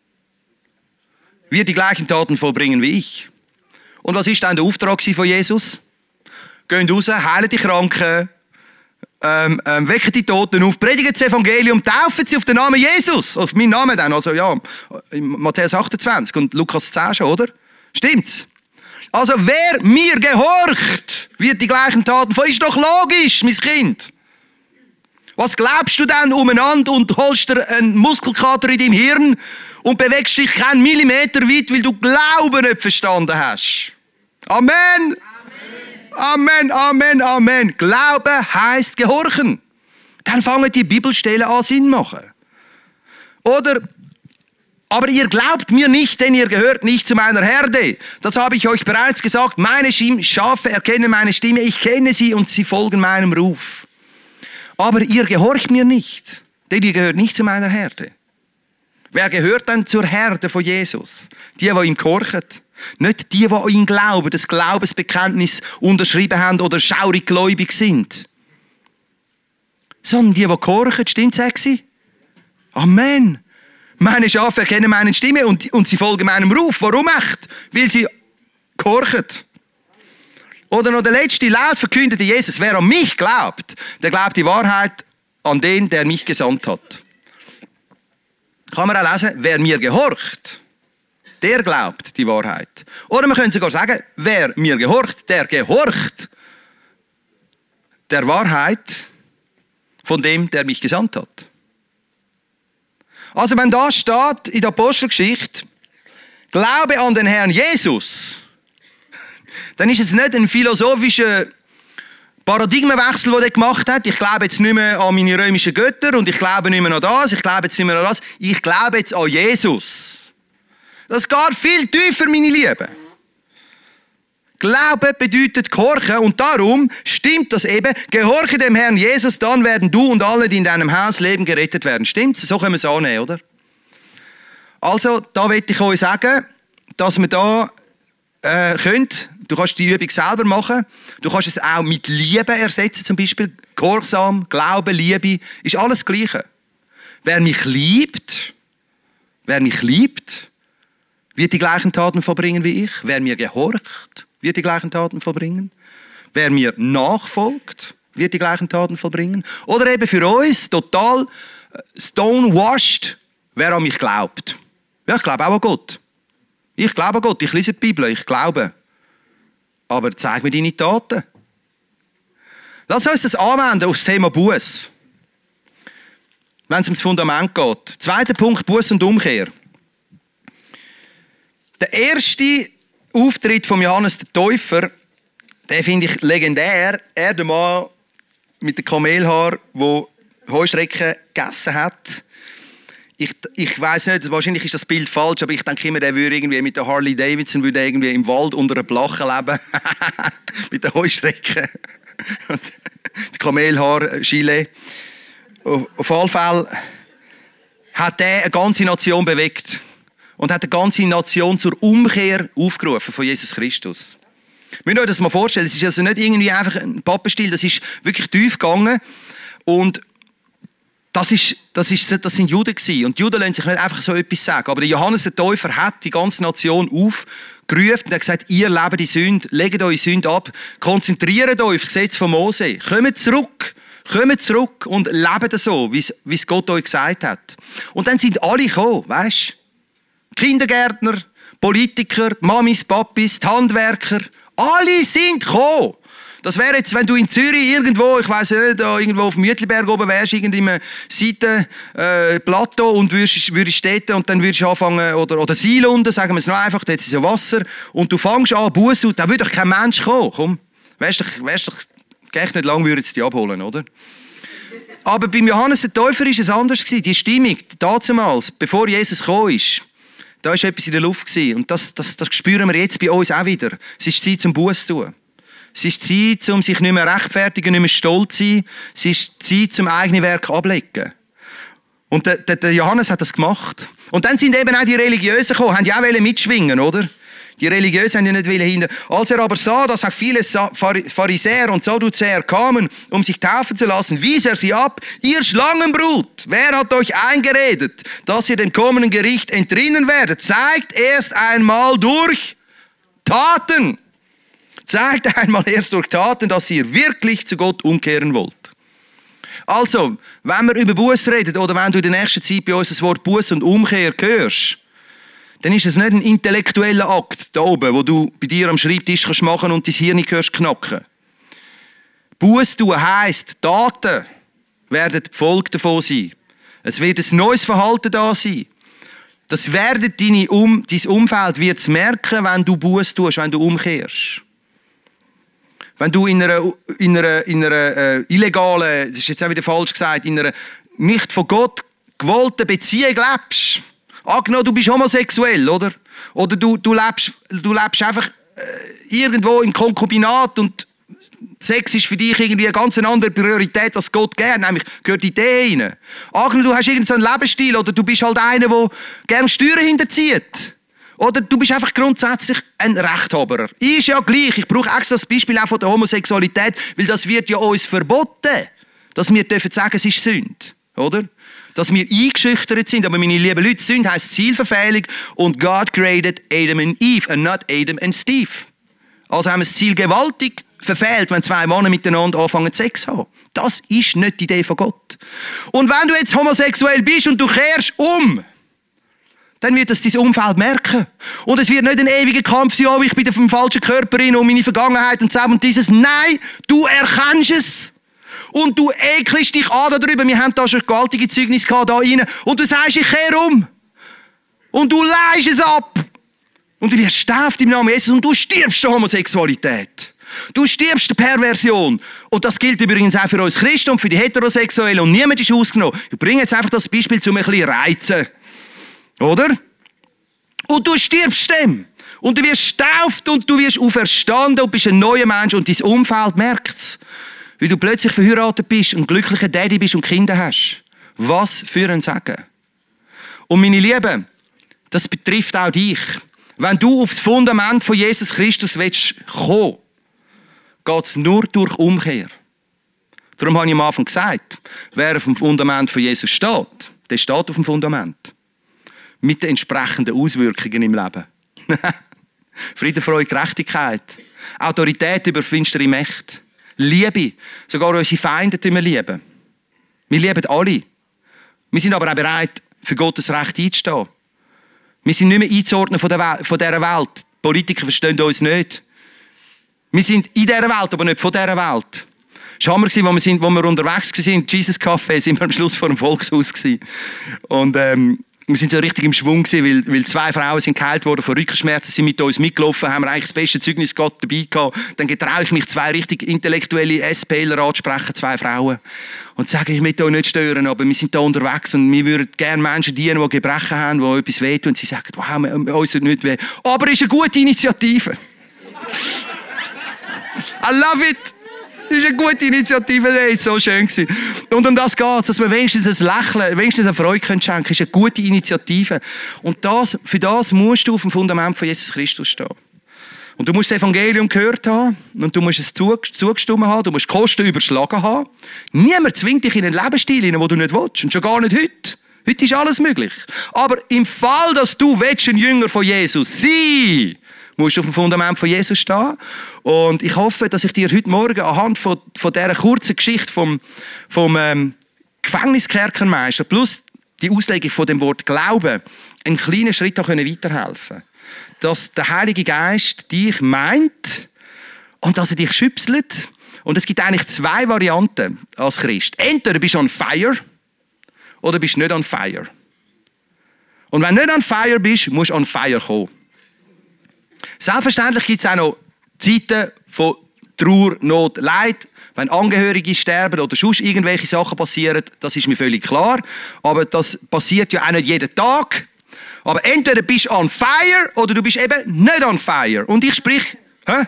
[SPEAKER 4] wird die gleichen Taten vollbringen wie ich. Und was ist dann der Auftrag von Jesus? Geht raus, heilt die Kranken, Ähm, ähm, wecken die Toten auf, predigen das Evangelium, taufen sie auf den Namen Jesus. Auf meinen Namen dann, also ja, Matthäus achtundzwanzig und Lukas zehn schon, oder? Stimmt's? Also wer mir gehorcht, wird die gleichen Taten vollbringen. Ist doch logisch, mein Kind. Was glaubst du denn umeinander und holst dir einen Muskelkater in deinem Hirn und bewegst dich keinen Millimeter weit, weil du Glauben nicht verstanden hast? Amen. Amen, Amen, Amen. Glaube heisst gehorchen. Dann fangen die Bibelstellen an Sinn machen. Oder, aber ihr glaubt mir nicht, denn ihr gehört nicht zu meiner Herde. Das habe ich euch bereits gesagt. Meine Schafe erkennen meine Stimme, ich kenne sie und sie folgen meinem Ruf. Aber ihr gehorcht mir nicht, denn ihr gehört nicht zu meiner Herde. Wer gehört dann zur Herde von Jesus? Die, die ihm gehorchen. Nicht die, die an ihn glauben, das Glaubensbekenntnis unterschrieben haben oder schaurig gläubig sind. Sondern die, die gehorchen, stimmt's, Exi? Amen. Meine Schafe erkennen meine Stimme und, und sie folgen meinem Ruf. Warum echt? Weil sie gehorchen. Oder noch der letzte laut verkündete Jesus, wer an mich glaubt, der glaubt die Wahrheit an den, der mich gesandt hat. Kann man auch lesen, wer mir gehorcht, der glaubt die Wahrheit. Oder man könnte sogar sagen, wer mir gehorcht, der gehorcht der Wahrheit von dem, der mich gesandt hat. Also wenn da steht in der Apostelgeschichte, Glaube an den Herrn Jesus, dann ist es nicht ein philosophischer Paradigmenwechsel, den er gemacht hat. Ich glaube jetzt nicht mehr an meine römischen Götter und ich glaube nicht mehr an das, ich glaube jetzt nicht mehr an das. Ich glaube jetzt an Jesus. Das geht viel tiefer, meine Lieben. Glaube bedeutet gehorchen und darum stimmt das eben. Gehorche dem Herrn Jesus, dann werden du und alle, die in deinem Haus leben, gerettet werden. Stimmt's? So können wir es annehmen, oder? Also, da will ich euch sagen, dass wir da äh, könnt, du kannst die Übung selber machen, du kannst es auch mit Liebe ersetzen, zum Beispiel Gehorsam, Glaube, Liebe, ist alles das Gleiche. Wer mich liebt, wer mich liebt, wird die gleichen Taten vollbringen wie ich. Wer mir gehorcht, wird die gleichen Taten vollbringen. Wer mir nachfolgt, wird die gleichen Taten vollbringen. Oder eben für uns total stonewashed, wer an mich glaubt. Ja, ich glaube auch an Gott. Ich glaube an Gott, ich lese die Bibel, ich glaube. Aber zeig mir deine Taten. Lass uns das anwenden auf das Thema Buß. Wenn es ums Fundament geht. Zweiter Punkt, Buß und Umkehr. Der erste Auftritt von Johannes der Täufer, den finde ich legendär. Er, der Mann mit dem Kamelhaar, der Heuschrecken gegessen hat. Ich, ich weiss nicht, wahrscheinlich ist das Bild falsch, aber ich denke immer, der würde irgendwie mit der Harley Davidson würde irgendwie im Wald unter einer Blache leben. Mit der Heuschrecken. Die Kamelhaar-Gilet. Auf jeden Fall hat er eine ganze Nation bewegt. Und hat eine ganze Nation zur Umkehr aufgerufen von Jesus Christus. Wir müssen euch das mal vorstellen, es ist also nicht irgendwie einfach ein Pappenstiel, das ist wirklich tief gegangen. Und das, ist, das, ist, das sind Juden gewesen. Und die Juden lassen sich nicht einfach so etwas sagen. Aber der Johannes der Täufer hat die ganze Nation aufgerufen und hat gesagt, ihr lebt die Sünde, legt eure Sünde ab, konzentriert euch auf das Gesetz von Mose, kommt zurück. Kommt zurück und lebt so, wie es Gott euch gesagt hat. Und dann sind alle gekommen, weisst du? Kindergärtner, Politiker, Mamis, Papis, die Handwerker, alle sind gekommen. Das wäre jetzt, wenn du in Zürich irgendwo, ich weiss nicht, irgendwo auf dem Mütliberg oben wärst, irgendeinem Seitenplateau äh, und würdest, würdest stehen und dann würdest du anfangen, oder, oder Seelunden, sagen wir es noch einfach, dort ist ja Wasser, und du fängst an, Buß aus, da würde doch kein Mensch kommen. Komm, wärst doch, wärst doch echt nicht lang, würden sie dich abholen, oder? Aber beim Johannes der Täufer war es anders. Die Stimmung, damals, bevor Jesus gekommen ist, da war etwas in der Luft. Und das, das, das spüren wir jetzt bei uns auch wieder. Es ist Zeit zum Buß zu tun. Es ist Zeit, um sich nicht mehr rechtfertigen, nicht mehr stolz zu sein. Es ist Zeit, zum eigenen Werk ablegen. Und der, der, der Johannes hat das gemacht. Und dann sind eben auch die Religiösen gekommen, haben ja auch mitschwingen, oder? Die Religiösen haben ja nicht hinter. Als er aber sah, dass auch viele Pharisäer und Sadduzäer kamen, um sich taufen zu lassen, wies er sie ab. Ihr Schlangenbrut, wer hat euch eingeredet, dass ihr dem kommenden Gericht entrinnen werdet? Zeigt erst einmal durch Taten. Zeigt einmal erst durch Taten, dass ihr wirklich zu Gott umkehren wollt. Also, wenn wir über Buß reden oder wenn du in der nächsten Zeit bei uns das Wort Buß und Umkehr hörst, dann ist es nicht ein intellektueller Akt da oben, wo du bei dir am Schreibtisch kannst machen und dein Hirn hörst knacken. Buß tun heisst, Taten werden die Folge davon sein. Es wird ein neues Verhalten da sein. Das werden deine um, dein Umfeld wird es merken, wenn du Buß tust, wenn du umkehrst. Wenn du in einer, in einer, in einer äh, illegalen, das ist jetzt auch wieder falsch gesagt, in einer nicht von Gott gewollten Beziehung lebst. Angenommen, du bist homosexuell, oder? Oder du, du, lebst, du lebst einfach äh, irgendwo im Konkubinat und Sex ist für dich irgendwie eine ganz andere Priorität, als Gott gern, nämlich gehört in dich rein. Angenommen, du hast irgendeinen so Lebensstil oder du bist halt einer, der gerne Steuern hinterzieht. Oder du bist einfach grundsätzlich ein Rechthaber. Ist ja gleich. Ich brauche extra das Beispiel auch von der Homosexualität, weil das wird ja uns verboten, dass wir dürfen sagen, es ist Sünde. Oder? dass wir eingeschüchtert sind. Aber meine lieben Leute, Sünde heisst Zielverfehlung und God created Adam and Eve and not Adam and Steve. Also haben wir das Ziel gewaltig verfehlt, wenn zwei Männer miteinander anfangen Sex zu haben. Das ist nicht die Idee von Gott. Und wenn du jetzt homosexuell bist und du kehrst um, dann wird das dein Umfeld merken. Und es wird nicht ein ewiger Kampf sein, oh, ich bin im falschen Körper rein und meine Vergangenheit und so und dieses. Nein, du erkennst es. Und du ekelst dich an darüber. Wir haben da schon gewaltige Zeugnisse gehabt, da rein. Und du sagst, ich kehre um. Und du leihst es ab. Und du wirst getauft im Namen Jesus und du stirbst der Homosexualität. Du stirbst der Perversion. Und das gilt übrigens auch für uns Christen und für die Heterosexuellen. Und niemand ist ausgenommen. Ich bringe jetzt einfach das Beispiel, um ein bisschen reizen. Oder? Und du stirbst dem. Und du wirst getauft und du wirst auferstanden und bist ein neuer Mensch und dein Umfeld merkt es. Weil du plötzlich verheiratet bist und ein glücklicher Daddy bist und Kinder hast. Was für ein Segen. Und meine Lieben, das betrifft auch dich. Wenn du aufs Fundament von Jesus Christus willst kommen, geht es nur durch Umkehr. Darum habe ich am Anfang gesagt, wer auf dem Fundament von Jesus steht, der steht auf dem Fundament. Mit den entsprechenden Auswirkungen im Leben. Friede, Freude, Gerechtigkeit. Autorität über finstere Mächte. Liebe. Sogar unsere Feinde tun wir lieben. Wir lieben alle. Wir sind aber auch bereit, für Gottes Recht einzustehen. Wir sind nicht mehr einzuordnen von, der Wel- von dieser Welt. Die Politiker verstehen uns nicht. Wir sind in dieser Welt, aber nicht von dieser Welt. Es war Hammer, wo wir, sind, wo wir unterwegs waren, Jesus Café, sind wir am Schluss vor dem Volkshaus gewesen. Und ähm, wir sind so richtig im Schwung gewesen, weil, weil zwei Frauen sind geheilt worden von Rückenschmerzen, sind mit uns mitgelaufen, haben wir eigentlich das beste Zeugnis Gott dabei gehabt. Dann getraue ich mich, zwei richtig intellektuelle SPler anzusprechen, zwei Frauen. Und sage, ich möchte euch nicht stören, aber wir sind da unterwegs und wir würden gerne Menschen dienen, die Gebrechen haben, die etwas wehtun. Und sie sagen, wow, uns tut nicht weh. Aber es ist eine gute Initiative. I love it. Das ist eine gute Initiative, das war so schön. Und um das geht es, dass wir wenigstens ein Lächeln, wenigstens eine Freude schenken können. Das ist eine gute Initiative. Und das, für das musst du auf dem Fundament von Jesus Christus stehen. Und du musst das Evangelium gehört haben und du musst es zugestimmt haben, du musst die Kosten überschlagen haben. Niemand zwingt dich in einen Lebensstil hinein, den du nicht willst. Und schon gar nicht heute. Heute ist alles möglich. Aber im Fall, dass du willst, ein Jünger von Jesus sein, musst du auf dem Fundament von Jesus stehen. Und ich hoffe, dass ich dir heute Morgen anhand von, von dieser kurzen Geschichte vom, vom ähm, Gefängniskerkermeister plus die Auslegung von dem Wort Glauben einen kleinen Schritt weiterhelfen kann. Dass der Heilige Geist dich meint und dass er dich schützelt. Und es gibt eigentlich zwei Varianten als Christ. Entweder bist du on fire oder bist du nicht on fire. Und wenn du nicht on fire bist, musst du on fire kommen. Selbstverständlich gibt es auch noch Zeiten von Trauer, Not, Leid. Wenn Angehörige sterben oder sonst irgendwelche Sachen passieren, das ist mir völlig klar. Aber das passiert ja auch nicht jeden Tag. Aber entweder bist du on fire oder du bist eben nicht on fire. Und ich sprich... Hä?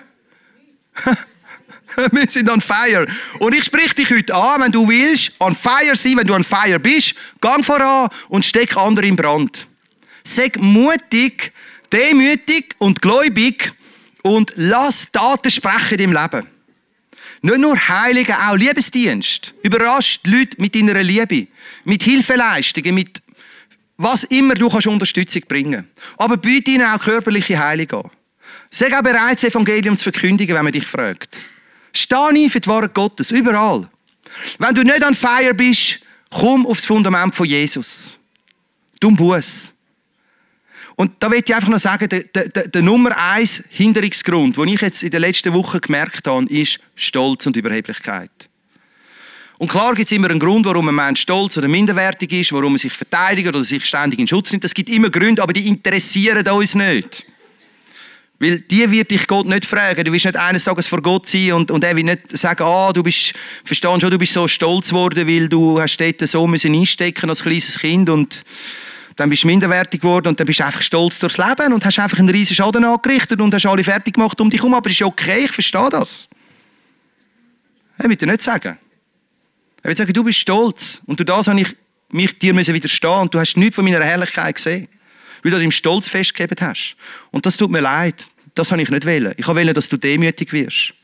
[SPEAKER 4] Wir sind on fire. Und ich sprich dich heute an, wenn du willst, on fire sein, wenn du on fire bist, gang voran und steck andere in Brand. Sag mutig, demütig und gläubig und lass Taten sprechen in deinem Leben. Nicht nur Heilige, auch Liebesdienst. Überrasch die Leute mit deiner Liebe, mit Hilfeleistungen, mit was immer du kannst Unterstützung bringen. Aber biete ihnen auch körperliche Heilung an. Sag auch bereit, das Evangelium zu verkündigen, wenn man dich fragt. Steh ein für die Wahrheit Gottes, überall. Wenn du nicht on fire bist, komm aufs Fundament von Jesus. Du Buß. Und da will ich einfach noch sagen, der, der, der Nummer eins Hinderungsgrund, den ich jetzt in den letzten Wochen gemerkt habe, ist Stolz und Überheblichkeit. Und klar gibt es immer einen Grund, warum ein Mensch stolz oder minderwertig ist, warum er sich verteidigt oder sich ständig in Schutz nimmt. Es gibt immer Gründe, aber die interessieren uns nicht. Weil die wird dich Gott nicht fragen. Du wirst nicht eines Tages vor Gott sein und, und er wird nicht sagen, ah, du bist, verstehst schon, du bist so stolz geworden, weil du hast dort so müssen einstecken als kleines Kind und dann bist du minderwertig geworden und dann bist du einfach stolz durchs Leben und hast einfach einen riesen Schaden angerichtet und hast alle fertig gemacht um dich herum. Aber es ist okay, ich verstehe das. Er wird dir nicht sagen. Er wird sagen, du bist stolz und durch das habe ich mich dir widerstehen und du hast nichts von meiner Herrlichkeit gesehen, weil du deinem Stolz festgehalten hast. Und das tut mir leid, das habe ich nicht wollen. Ich wollte, dass du demütig wirst.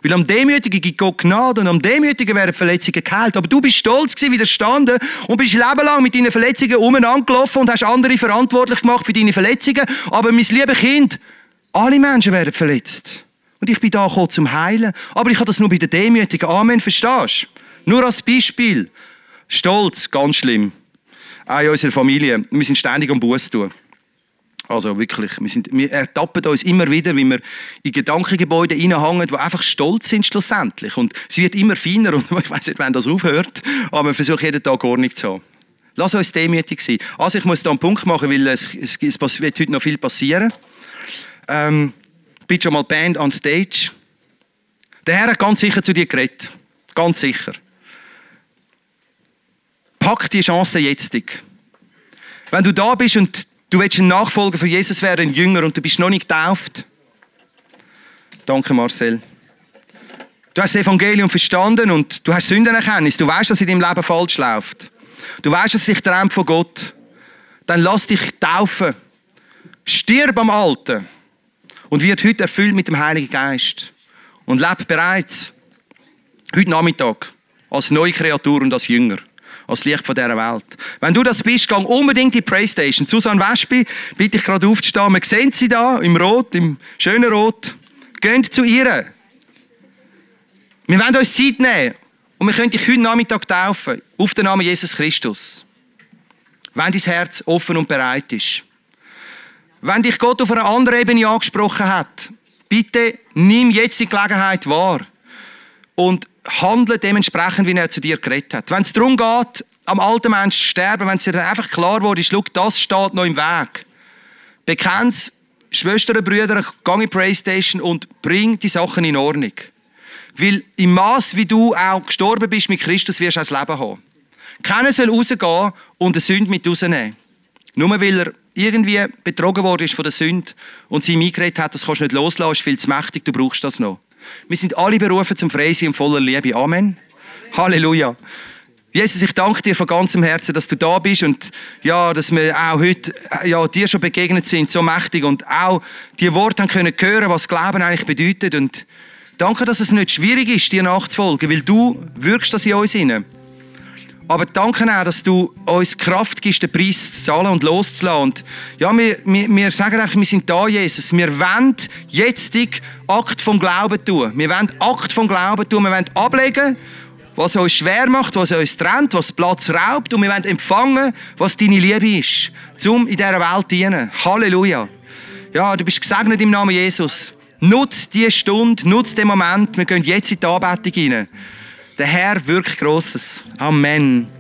[SPEAKER 4] Weil am Demütigen gibt Gott Gnade und am Demütigen werden Verletzungen geheilt. Aber du bist stolz gewesen, widerstanden und bist lebenlang mit deinen Verletzungen umeinander gelaufen und hast andere verantwortlich gemacht für deine Verletzungen. Aber mein liebes Kind, alle Menschen werden verletzt. Und ich bin da gekommen zum Heilen. Aber ich habe das nur bei den Demütigen. Amen, verstehst du? Nur als Beispiel. Stolz, ganz schlimm. Auch in unserer Familie. Wir sind ständig am Buß tun. Also wirklich, wir, sind, wir ertappen uns immer wieder, wie wir in Gedankengebäude reinhängen, die einfach stolz sind schlussendlich. Und es wird immer feiner und ich weiss nicht, wann das aufhört, aber wir versuchen jeden Tag Ordnung zu haben. Lass uns demütig sein. Also ich muss da einen Punkt machen, weil es, es, es wird heute noch viel passieren. Ähm, bitte schon mal Band on Stage. Der Herr hat ganz sicher zu dir geredet. Ganz sicher. Pack die Chance jetzt. Wenn du da bist und du willst ein Nachfolger von Jesus werden, ein Jünger, und du bist noch nicht getauft. Danke, Marcel. Du hast das Evangelium verstanden und du hast Sündenerkenntnis. Du weißt, dass in deinem Leben falsch läuft. Du weißt, dass sich träumt von Gott. Dann lass dich taufen. Stirb am Alten und wird heute erfüllt mit dem Heiligen Geist. Und lebe bereits heute Nachmittag als neue Kreatur und als Jünger. Als Licht von dieser Welt. Wenn du das bist, geh unbedingt in die Playstation. Susanne Wespi, bitte ich gerade aufzustehen. Wir sehen sie da, im Rot, im schönen Rot. Geht zu ihr. Wir wollen uns Zeit nehmen. Und wir können dich heute Nachmittag taufen. Auf den Namen Jesus Christus. Wenn dein Herz offen und bereit ist. Wenn dich Gott auf einer anderen Ebene angesprochen hat, bitte nimm jetzt die Gelegenheit wahr. Und handle dementsprechend, wie er zu dir geredet hat. Wenn es darum geht, am alten Menschen zu sterben, wenn es dir einfach klar wurde, schau, das steht noch im Weg. Bekenn's, Schwestern, Brüder, geh in die Playstation und bring die Sachen in Ordnung. Weil im Maß, wie du auch gestorben bist mit Christus, wirst du auch das Leben haben. Keiner soll rausgehen und eine Sünde mit rausnehmen. Nur weil er irgendwie betrogen worden ist von der Sünde und sie ihm eingeredet hat, das kannst du nicht loslassen, ist viel zu mächtig, du brauchst das noch. Wir sind alle berufen zum Freisein und voller Liebe. Amen. Halleluja. Jesus, ich danke dir von ganzem Herzen, dass du da bist und ja, dass wir auch heute ja, dir schon begegnet sind, so mächtig und auch die Worte haben können hören, was Glauben eigentlich bedeutet. Und danke, dass es nicht schwierig ist, dir nachzufolgen, weil du wirkst das in uns hinein. Aber danke auch, dass du uns Kraft gibst, den Preis zu zahlen und loszulassen. Und ja, wir, wir, wir sagen einfach, wir sind da, Jesus. Wir wollen jetzt Akt vom Glauben tun. Wir wollen Akt vom Glauben tun. Wir wollen ablegen, was uns schwer macht, was uns trennt, was Platz raubt. Und wir wollen empfangen, was deine Liebe ist, um in dieser Welt zu dienen. Halleluja. Ja, du bist gesegnet im Namen Jesus. Nutz diese Stunde, nutz den Moment. Wir gehen jetzt in die Anbetung hinein. Der Herr wirkt Grosses. Amen.